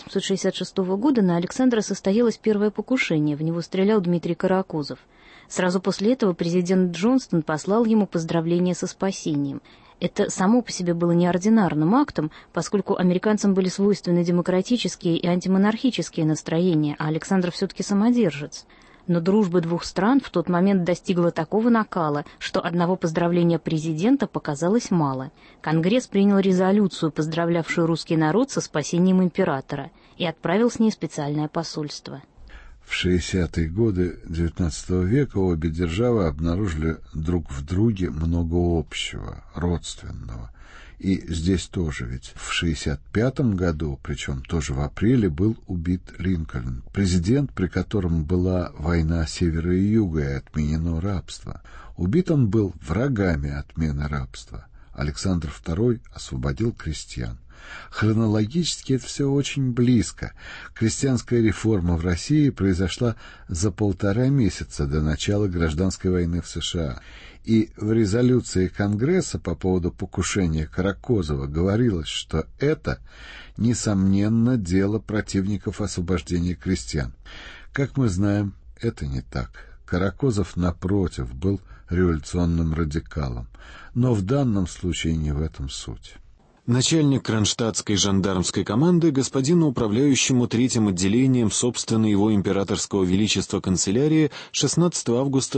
1866 года на Александра состоялось первое покушение, в него стрелял Дмитрий Каракозов. Сразу после этого президент Джонстон послал ему поздравления со спасением. Это само по себе было неординарным актом, поскольку американцам были свойственны демократические и антимонархические настроения, а Александр все-таки самодержец. Но дружба двух стран в тот момент достигла такого накала, что одного поздравления президента показалось мало. Конгресс принял резолюцию, поздравлявшую русский народ со спасением императора, и отправил с ней специальное посольство. В 60-е годы XIX века обе державы обнаружили друг в друге много общего, родственного. И здесь тоже ведь в 65-м году, причем тоже в апреле, был убит Линкольн, президент, при котором была война севера и юга и отменено рабство. Убит он был врагами отмены рабства. Александр II освободил крестьян. Хронологически это все очень близко. Крестьянская реформа в России произошла за 1,5 месяца до начала гражданской войны в США. И в резолюции Конгресса по поводу покушения Каракозова говорилось, что это, несомненно, дело противников освобождения крестьян. Как мы знаем, это не так. Каракозов, напротив, был революционным радикалом. Но в данном случае не в этом суть. Начальник кронштадтской жандармской команды господину управляющему 3-м отделением собственной его императорского величества канцелярии 16 августа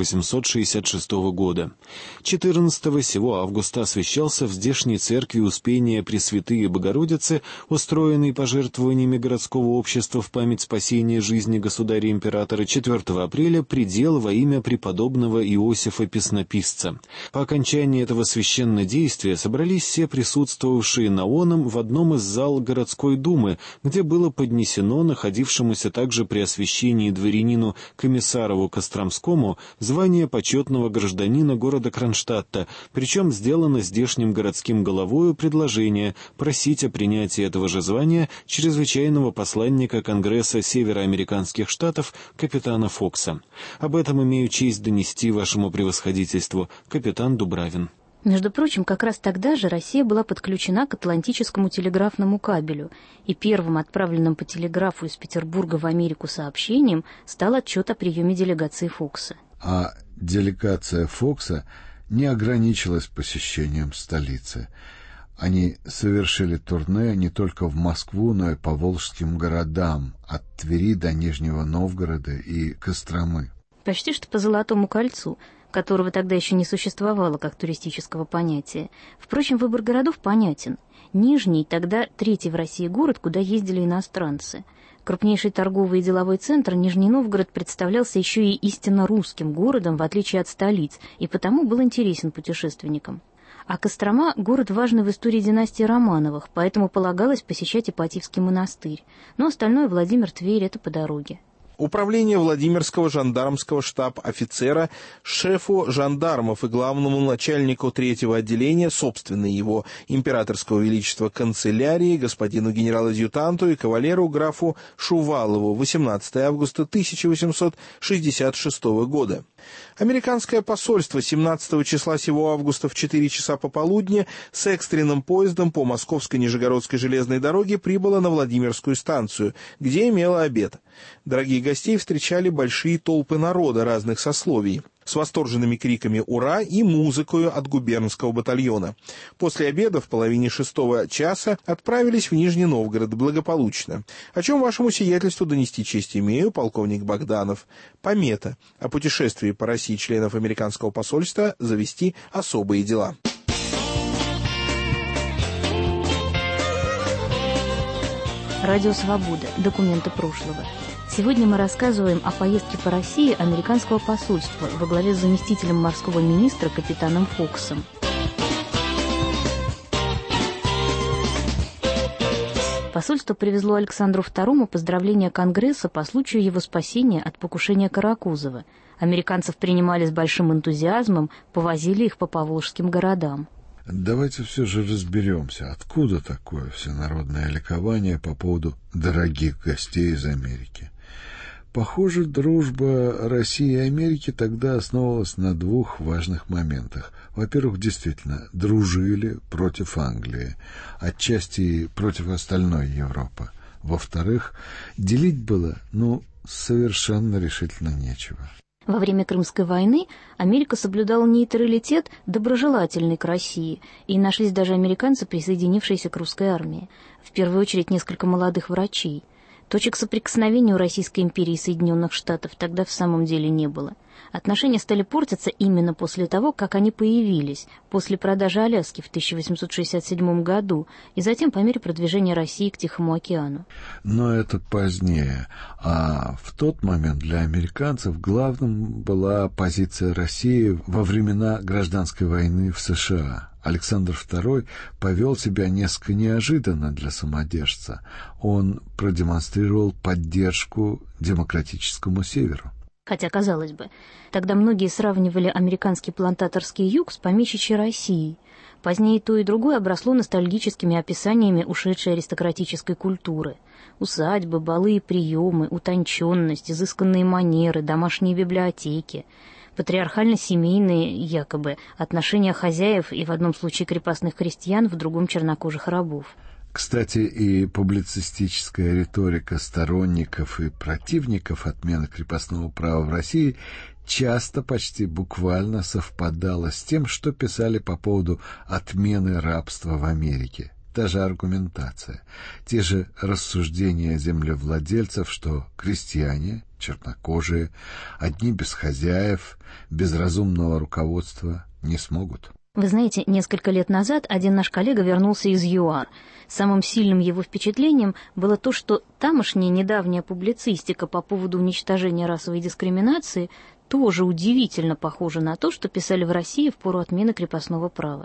1866 года. 14 сего августа освящался в здешней церкви Успения Пресвятые Богородицы, устроенной пожертвованиями городского общества в память спасения жизни государя-императора. 4 апреля предел во имя преподобного Иосифа Песнописца. По окончании этого священнодействия собрались все присутствующие на оном в одном из зал городской думы, где было поднесено находившемуся также при освящении дворянину Комиссарову Костромскому звание почетного гражданина города Кронштадта, причем сделано здешним городским головою предложение просить о принятии этого же звания чрезвычайного посланника Конгресса североамериканских штатов капитана Фокса. Об этом имею честь донести вашему превосходительству, капитан Дубравин. Между прочим, как раз тогда же Россия была подключена к Атлантическому телеграфному кабелю, и первым отправленным по телеграфу из Петербурга в Америку сообщением стал отчет о приеме делегации Фокса. А делегация Фокса не ограничилась посещением столицы. Они совершили турне не только в Москву, но и по волжским городам, от Твери до Нижнего Новгорода и Костромы. Почти что по Золотому кольцу, которого тогда еще не существовало как туристического понятия. Впрочем, выбор городов понятен. Нижний тогда третий в России город, куда ездили иностранцы. Крупнейший торговый и деловой центр Нижний Новгород представлялся еще и истинно русским городом, в отличие от столиц, и потому был интересен путешественникам. А Кострома — город важный в истории династии Романовых, поэтому полагалось посещать Ипатьевский монастырь. Но остальное Владимир, Тверь — это по дороге. Управление Владимирского жандармского штаб-офицера, шефу жандармов и главному начальнику 3-го отделения, собственной его императорского величества канцелярии, господину генерал-адъютанту и кавалеру графу Шувалову, 18 августа 1866 года. Американское посольство 17 числа сего августа в 4 часа пополудни с экстренным поездом по Московской Нижегородской железной дороге прибыло на Владимирскую станцию, где имело обед. Дорогих гостей встречали большие толпы народа разных сословий, с восторженными криками «Ура!» и музыкою от губернского батальона. После обеда в половине 6 часа отправились в Нижний Новгород благополучно. О чем вашему сиятельству донести честь имею, полковник Богданов. Помета. О путешествии по России членов американского посольства завести особые дела. Радио «Свобода». Документы прошлого. Сегодня мы рассказываем о поездке по России американского посольства во главе с заместителем морского министра капитаном Фоксом. Посольство привезло Александру II поздравления Конгресса по случаю его спасения от покушения Каракузова. Американцев принимали с большим энтузиазмом, повозили их по поволжским городам. Давайте все же разберемся, откуда такое всенародное ликование по поводу дорогих гостей из Америки. Похоже, дружба России и Америки тогда основывалась на двух важных моментах. Во-первых, действительно, дружили против Англии, отчасти против остальной Европы. Во-вторых, делить было, совершенно решительно нечего. Во время Крымской войны Америка соблюдала нейтралитет, доброжелательный к России, и нашлись даже американцы, присоединившиеся к русской армии. В первую очередь несколько молодых врачей. Точек соприкосновения у Российской империи и Соединенных Штатов тогда в самом деле не было. Отношения стали портиться именно после того, как они появились, после продажи Аляски в 1867 году, и затем по мере продвижения России к Тихому океану. Но это позднее. А в тот момент для американцев главным была позиция России во времена гражданской войны в США. Александр II повел себя несколько неожиданно для самодержца. Он продемонстрировал поддержку демократическому Северу. Хотя, казалось бы, тогда многие сравнивали американский плантаторский юг с помещичьей Россией. Позднее то и другое обросло ностальгическими описаниями ушедшей аристократической культуры. Усадьбы, балы и приемы, утонченность, изысканные манеры, домашние библиотеки, патриархально-семейные, якобы, отношения хозяев и в одном случае крепостных крестьян, в другом чернокожих рабов. Кстати, и публицистическая риторика сторонников и противников отмены крепостного права в России часто почти буквально совпадала с тем, что писали по поводу отмены рабства в Америке. Та же аргументация, те же рассуждения землевладельцев, что крестьяне, чернокожие, одни без хозяев, без разумного руководства не смогут. Вы знаете, несколько лет назад один наш коллега вернулся из ЮАР. Самым сильным его впечатлением было то, что тамошняя недавняя публицистика по поводу уничтожения расовой дискриминации тоже удивительно похожа на то, что писали в России в пору отмены крепостного права.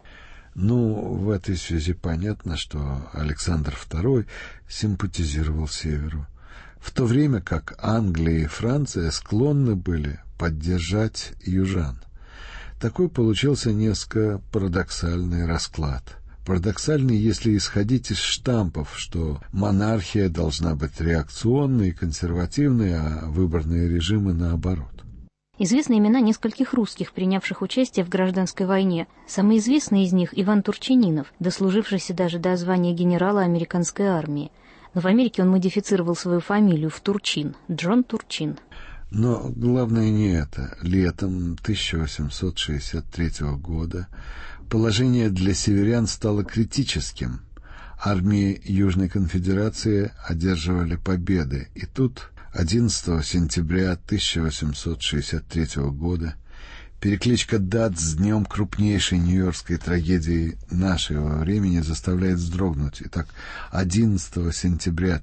В этой связи понятно, что Александр II симпатизировал Северу, в то время как Англия и Франция склонны были поддержать южан. Такой получился несколько парадоксальный расклад. Парадоксальный, если исходить из штампов, что монархия должна быть реакционной и консервативной, а выборные режимы наоборот. Известны имена нескольких русских, принявших участие в гражданской войне. Самый известный из них — Иван Турчининов, дослужившийся даже до звания генерала американской армии. Но в Америке он модифицировал свою фамилию в Турчин — Джон Турчин. Но главное не это. Летом 1863 года положение для северян стало критическим. Армии Южной конфедерации одерживали победы, и тут 11 сентября 1863 года перекличка дат с днем крупнейшей нью-йоркской трагедии нашего времени заставляет вздрогнуть. Итак, 11 сентября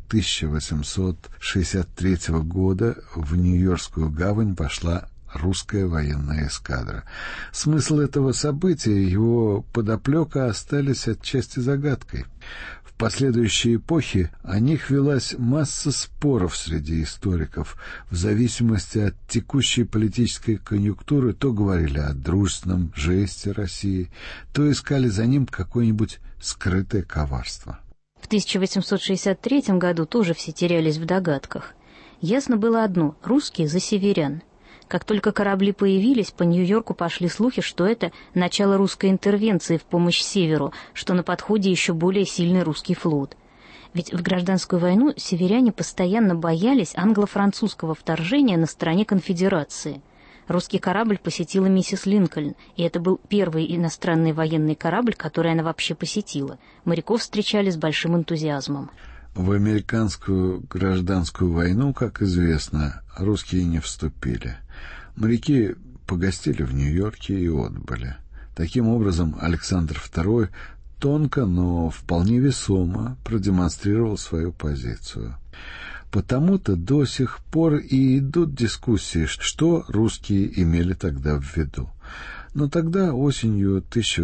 1863 года в Нью-Йоркскую гавань вошла русская военная эскадра. Смысл этого события и его подоплека остались отчасти загадкой. В последующие эпохи о них велась масса споров среди историков. В зависимости от текущей политической конъюнктуры то говорили о дружественном жесте России, то искали за ним какое-нибудь скрытое коварство. В 1863 году тоже все терялись в догадках. Ясно было одно — русские за северян. Как только корабли появились, по Нью-Йорку пошли слухи, что это начало русской интервенции в помощь Северу, что на подходе еще более сильный русский флот. Ведь в гражданскую войну северяне постоянно боялись англо-французского вторжения на стороне конфедерации. Русский корабль посетила миссис Линкольн, и это был первый иностранный военный корабль, который она вообще посетила. Моряков встречали с большим энтузиазмом. В американскую гражданскую войну, как известно, русские не вступили. Моряки погостили в Нью-Йорке и отбыли. Таким образом, Александр II тонко, но вполне весомо продемонстрировал свою позицию. Потому-то до сих пор и идут дискуссии, что русские имели тогда в виду. Но тогда, осенью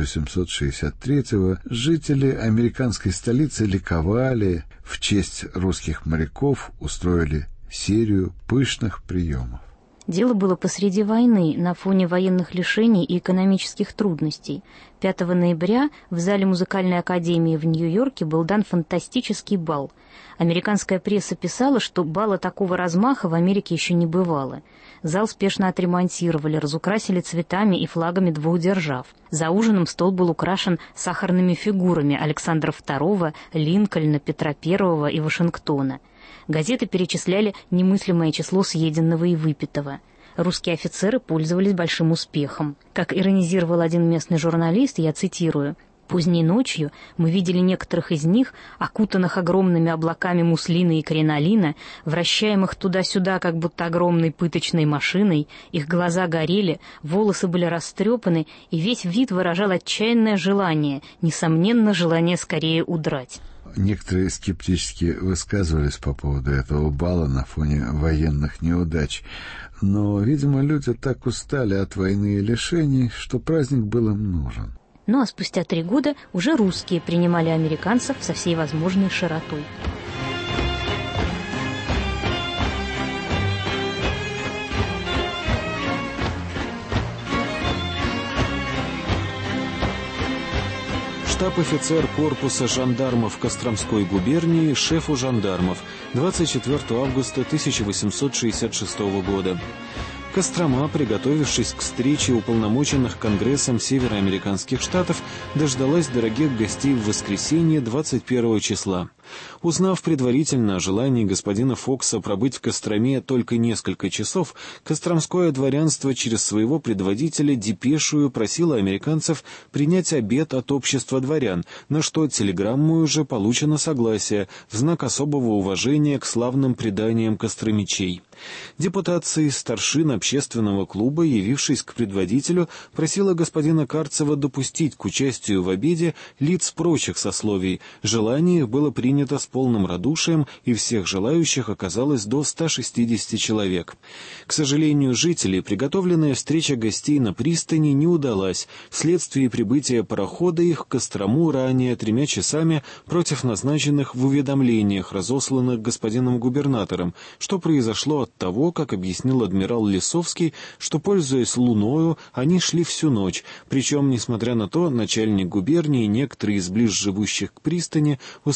1863-го, жители американской столицы ликовали, в честь русских моряков устроили серию пышных приемов. Дело было посреди войны, на фоне военных лишений и экономических трудностей. 5 ноября в зале музыкальной академии в Нью-Йорке был дан фантастический бал. Американская пресса писала, что бала такого размаха в Америке еще не бывало. Зал спешно отремонтировали, разукрасили цветами и флагами двух держав. За ужином стол был украшен сахарными фигурами Александра II, Линкольна, Петра I и Вашингтона. Газеты перечисляли немыслимое число съеденного и выпитого. Русские офицеры пользовались большим успехом. Как иронизировал один местный журналист, я цитирую: «Поздней ночью мы видели некоторых из них, окутанных огромными облаками муслина и кринолина, вращаемых туда-сюда, как будто огромной пыточной машиной, их глаза горели, волосы были растрепаны, и весь вид выражал отчаянное желание, несомненно, желание скорее удрать». Некоторые скептически высказывались по поводу этого бала на фоне военных неудач, но, видимо, люди так устали от войны и лишений, что праздник был им нужен. Ну а спустя 3 года уже русские принимали американцев со всей возможной широтой. Штаб-офицер корпуса жандармов Костромской губернии шефу жандармов 24 августа 1866 года. Кострома, приготовившись к встрече уполномоченных Конгрессом североамериканских штатов, дождалась дорогих гостей в воскресенье 21 числа. Узнав предварительно о желании господина Фокса пробыть в Костроме только несколько часов, костромское дворянство через своего предводителя депешую просило американцев принять обет от общества дворян, на что телеграммой уже получено согласие в знак особого уважения к славным преданиям костромичей. Депутация старшин общественного клуба, явившись к предводителю, просила господина Карцева допустить к участию в обеде лиц прочих сословий. Желание их было принято с полным радушием, и всех желающих оказалось до 160 человек. К сожалению, жителей приготовленная встреча гостей на пристани не удалась, вследствие прибытия парохода их в Кострому ранее 3 часами против назначенных в уведомлениях, разосланных господином губернатором, что произошло от того, как объяснил адмирал Лисовский, что, пользуясь луною, они шли всю ночь, причем, несмотря на то, начальник губернии и некоторые из близ живущих к пристани успели вовремя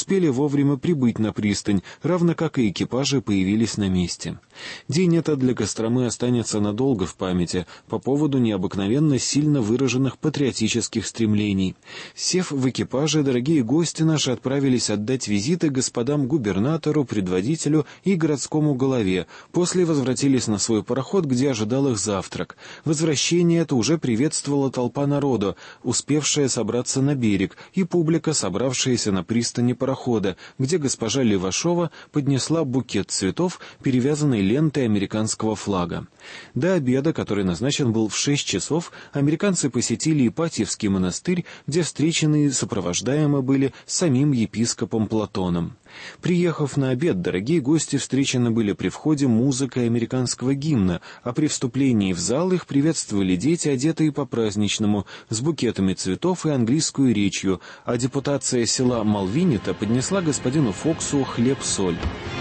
вовремя прибыть на пристань, равно как и экипажи появились на месте. День этот для Костромы останется надолго в памяти по поводу необыкновенно сильно выраженных патриотических стремлений. Сев в экипаже, дорогие гости наши отправились отдать визиты господам губернатору, предводителю и городскому голове. После возвратились на свой пароход, где ожидал их завтрак. Возвращение это уже приветствовала толпа народу, успевшая собраться на берег, и публика, собравшаяся на пристани парохода, где госпожа Левашова поднесла букет цветов, перевязанный лентой американского флага. До обеда, который назначен был в 6 часов, американцы посетили Ипатьевский монастырь, где встречены и сопровождаемы были самим епископом Платоном. Приехав на обед, дорогие гости встречены были при входе музыкой американского гимна, а при вступлении в зал их приветствовали дети, одетые по-праздничному, с букетами цветов и английскую речью, а депутация села Малвинита поднесла господину Фоксу хлеб-соль.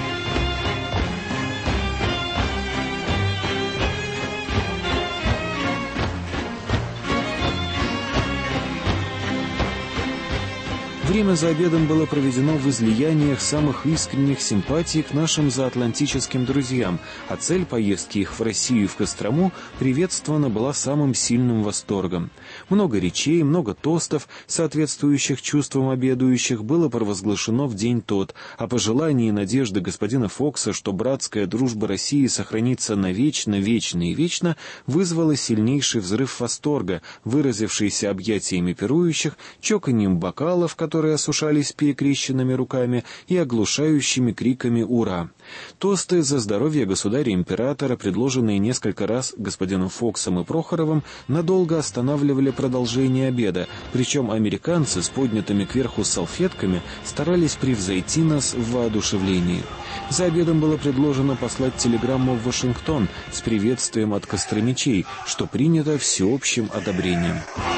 Время за обедом было проведено в излияниях самых искренних симпатий к нашим заатлантическим друзьям, а цель поездки их в Россию и в Кострому приветствована была самым сильным восторгом. Много речей, много тостов, соответствующих чувствам обедающих, было провозглашено в день тот, а пожелания и надежды господина Фокса, что братская дружба России сохранится навечно, вечно и вечно, вызвало сильнейший взрыв восторга, выразившийся объятиями пирующих, чоканьем бокалов, которые осушались перекрещенными руками, и оглушающими криками «Ура!». Тосты за здоровье государя-императора, предложенные несколько раз господином Фоксом и Прохоровым, надолго останавливали продолжение обеда, причем американцы с поднятыми кверху салфетками старались превзойти нас в воодушевлении. За обедом было предложено послать телеграмму в Вашингтон с приветствием от костромичей, что принято всеобщим одобрением.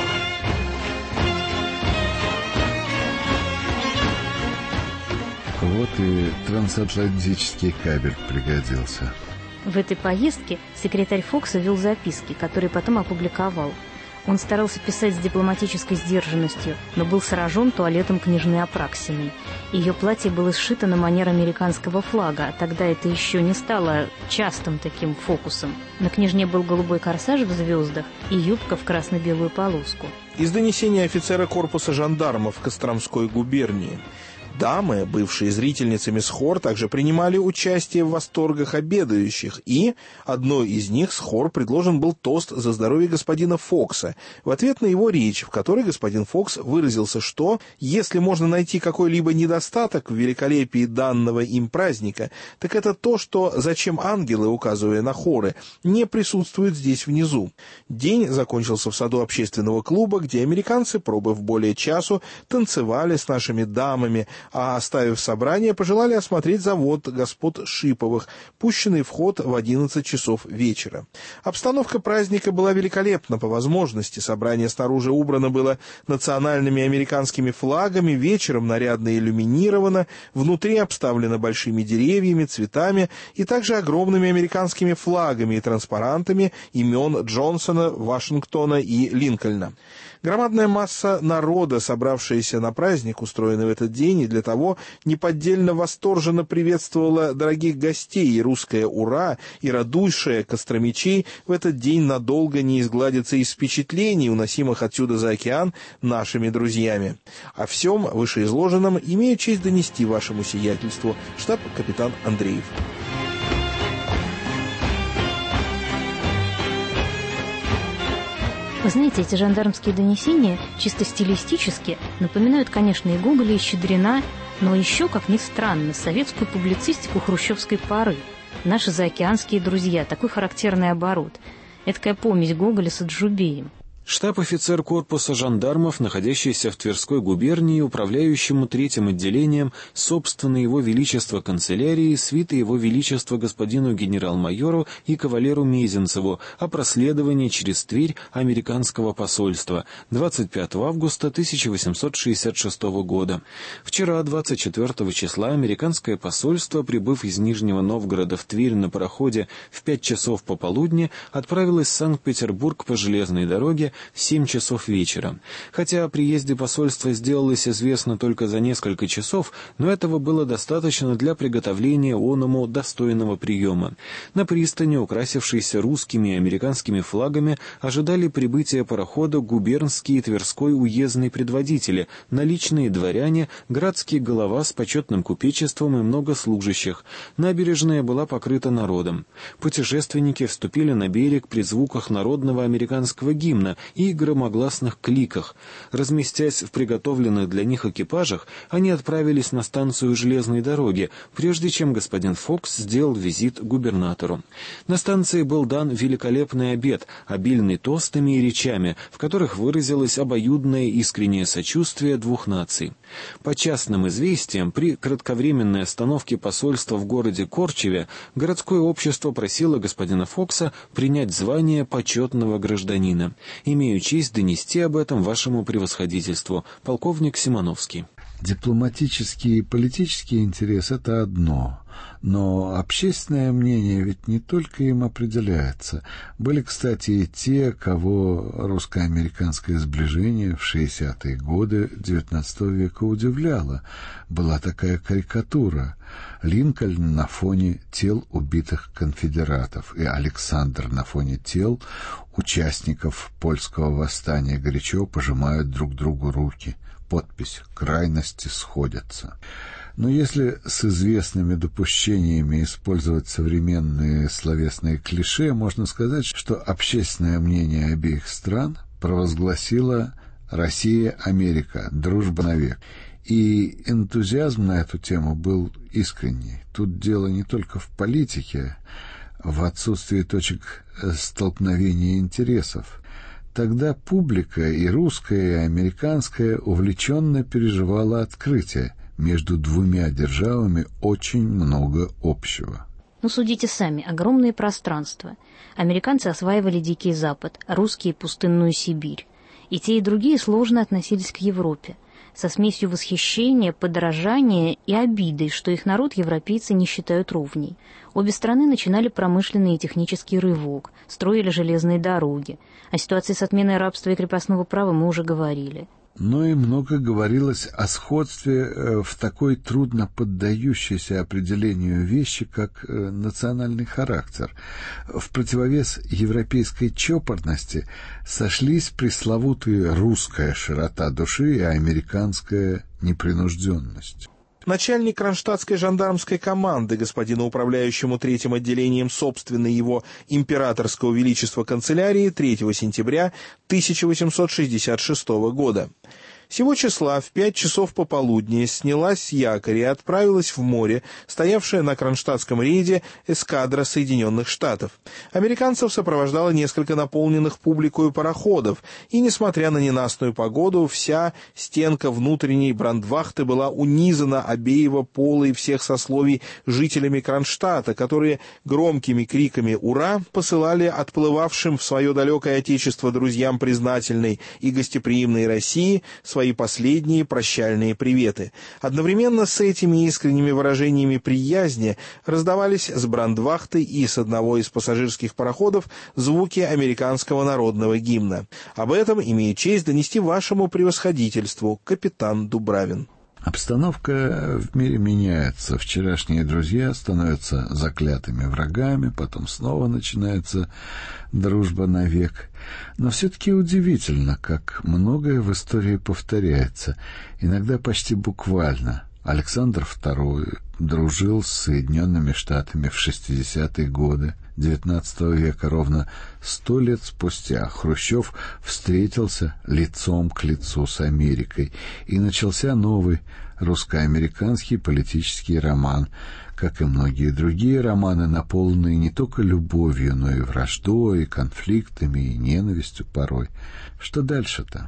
Вот и трансатлантический кабель пригодился. В этой поездке секретарь Фокса вел записки, которые потом опубликовал. Он старался писать с дипломатической сдержанностью, но был сражен туалетом княжны Апраксиной. Ее платье было сшито на манер американского флага, а тогда это еще не стало частым таким фокусом. На княжне был голубой корсаж в звездах и юбка в красно-белую полоску. Из донесения офицера корпуса жандармов Костромской губернии. Дамы, бывшие зрительницами с хор, также принимали участие в восторгах обедающих, и одной из них с хор предложен был тост за здоровье господина Фокса в ответ на его речь, в которой господин Фокс выразился, что, если можно найти какой-либо недостаток в великолепии данного им праздника, так это то, что «зачем ангелы, указывая на хоры, не присутствуют здесь внизу». День закончился в саду общественного клуба, где американцы, пробыв более часу, танцевали с нашими дамами, а, оставив собрание, пожелали осмотреть завод господ Шиповых, пущенный в ход в 11 часов вечера. Обстановка праздника была великолепна по возможности. Собрание снаружи убрано было национальными американскими флагами, вечером нарядно иллюминировано, внутри обставлено большими деревьями, цветами и также огромными американскими флагами и транспарантами имен Джонсона, Вашингтона и Линкольна. Громадная масса народа, собравшаяся на праздник, устроенный в этот день, и для того неподдельно восторженно приветствовала дорогих гостей, и русское «Ура», и радушие костромичей в этот день надолго не изгладится из впечатлений, уносимых отсюда за океан нашими друзьями. О всем вышеизложенном имею честь донести вашему сиятельству штаб-капитан Андреев. Вы знаете, эти жандармские донесения чисто стилистически напоминают, конечно, и Гоголя, и Щедрина, но еще, как ни странно, советскую публицистику хрущевской поры. Наши заокеанские друзья, такой характерный оборот. Эдакая помесь Гоголя с Аджубеем. Штаб-офицер корпуса жандармов, находящийся в Тверской губернии, управляющему 3-м отделением, собственно его величество канцелярии, свита его величества господину генерал-майору и кавалеру Мезенцеву о проследовании через Тверь американского посольства 25 августа 1866 года. Вчера, 24 числа, американское посольство, прибыв из Нижнего Новгорода в Тверь на пароходе в 5 часов пополудни, отправилось в Санкт-Петербург по железной дороге Нью-Йорке в 7 часов вечера. Хотя о приезде посольства сделалось известно только за несколько часов, но этого было достаточно для приготовления оному достойного приема. На пристани, украсившейся русскими и американскими флагами, ожидали прибытия парохода губернский и Тверской уездные предводители, наличные дворяне, градский голова с почетным купечеством и много служащих. Набережная была покрыта народом. Путешественники вступили на берег при звуках народного американского гимна и громогласных кликах. Разместясь в приготовленных для них экипажах, они отправились на станцию железной дороги, прежде чем господин Фокс сделал визит губернатору. На станции был дан великолепный обед, обильный тостами и речами, в которых выразилось обоюдное искреннее сочувствие двух наций. По частным известиям, при кратковременной остановке посольства в городе Корчеве городское общество просило господина Фокса принять звание почетного гражданина. Имею честь донести об этом вашему превосходительству, полковник Симоновский. Дипломатический и политический интерес — это одно, но общественное мнение ведь не только им определяется. Были, кстати, и те, кого русско-американское сближение в 60-е годы XIX века удивляло. Была такая карикатура: Линкольн на фоне тел убитых конфедератов и Александр на фоне тел участников польского восстания горячо пожимают друг другу руки. Подпись: «Крайности сходятся». Но если с известными допущениями использовать современные словесные клише, можно сказать, что общественное мнение обеих стран провозгласило «Россия-Америка. Дружба навек». И энтузиазм на эту тему был искренний. Тут дело не только в политике, в отсутствии точек столкновения интересов. Тогда публика и русская, и американская увлеченно переживала открытие. Между двумя державами очень много общего. Ну, судите сами, огромные пространства. Американцы осваивали Дикий Запад, русские — пустынную Сибирь. И те, и другие сложно относились к Европе, со смесью восхищения, подражания и обиды, что их народ европейцы не считают ровней. Обе страны начинали промышленный и технический рывок, строили железные дороги. О ситуации с отменой рабства и крепостного права мы уже говорили. Но и много говорилось о сходстве в такой трудно поддающейся определению вещи, как национальный характер. В противовес европейской чопорности сошлись пресловутые русская широта души и американская непринужденность. Начальник кронштадтской жандармской команды, господину управляющему третьим отделением собственной его императорского величества канцелярии 3 сентября 1866 года. Сего числа в 5 часов пополудни снялась с якоря и отправилась в море, стоявшая на кронштадтском рейде эскадра Соединенных Штатов. Американцев сопровождало несколько наполненных публикою пароходов, и, несмотря на ненастную погоду, вся стенка внутренней брандвахты была унизана обеего пола и всех сословий жителями Кронштадта, которые громкими криками «Ура!» посылали отплывавшим в свое далекое отечество друзьям признательной и гостеприимной России свои последние прощальные приветы. Одновременно с этими искренними выражениями приязни раздавались с брандвахты и с одного из пассажирских пароходов звуки американского народного гимна. Об этом имею честь донести вашему превосходительству, капитан Дубравин. Обстановка в мире меняется. Вчерашние друзья становятся заклятыми врагами, потом снова начинается дружба навек. Но все-таки удивительно, как многое в истории повторяется, иногда почти буквально. Александр II дружил с Соединенными Штатами в 60-е годы XIX века. Ровно 100 лет спустя Хрущев встретился лицом к лицу с Америкой, и начался новый русско-американский политический роман, как и многие другие романы, наполненные не только любовью, но и враждой, и конфликтами, и ненавистью порой. Что дальше-то?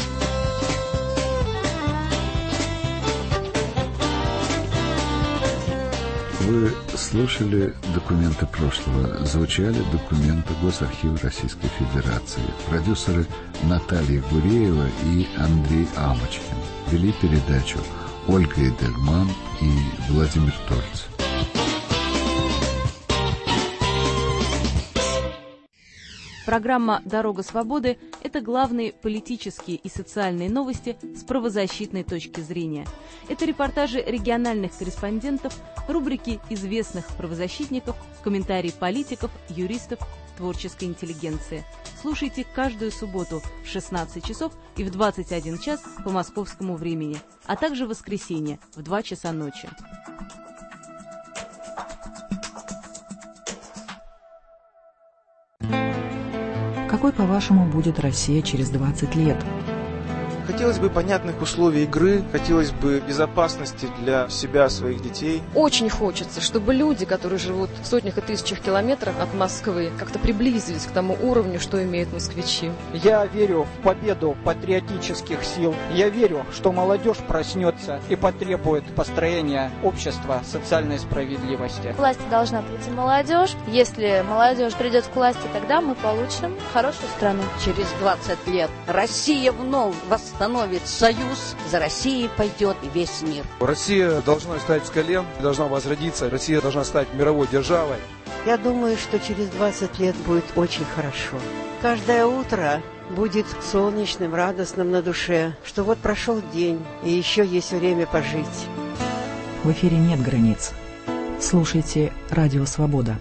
Вы слушали «Документы прошлого», звучали документы Госархива Российской Федерации. Продюсеры Наталья Гуреева и Андрей Амочкин. Вели передачу Ольга Эдельман и Владимир Тольц. Программа «Дорога свободы» — это главные политические и социальные новости с правозащитной точки зрения. Это репортажи региональных корреспондентов, рубрики известных правозащитников, комментарии политиков, юристов, творческой интеллигенции. Слушайте каждую субботу в 16 часов и в 21 час по московскому времени, а также в воскресенье в 2 часа ночи. Какой, по-вашему, будет Россия через 20 лет? Хотелось бы понятных условий игры, хотелось бы безопасности для себя, своих детей. Очень хочется, чтобы люди, которые живут в сотнях и тысячах километрах от Москвы, как-то приблизились к тому уровню, что имеют москвичи. Я верю в победу патриотических сил. Я верю, что молодежь проснется и потребует построения общества социальной справедливости. К власти должна прийти молодежь. Если молодежь придет к власти, тогда мы получим хорошую страну. Через 20 лет Россия вновь восстановит союз, за Россией пойдет и весь мир. Россия должна встать с колен, должна возродиться, Россия должна стать мировой державой. Я думаю, что через 20 лет будет очень хорошо. Каждое утро будет солнечным, радостным на душе, что вот прошел день, и еще есть время пожить. В эфире нет границ. Слушайте «Радио Свобода».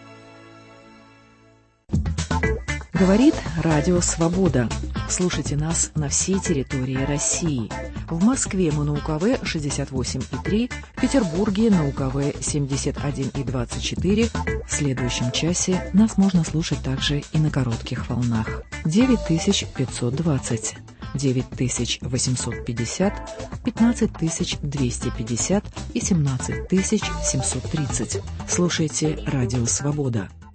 Говорит Радио Свобода. Слушайте нас на всей территории России. В Москве мы на УКВ 68,3, в Петербурге на УКВ 71,24. В следующем часе нас можно слушать также и на коротких волнах. 9520, 9850, 15250 и 17730. Слушайте «Радио Свобода».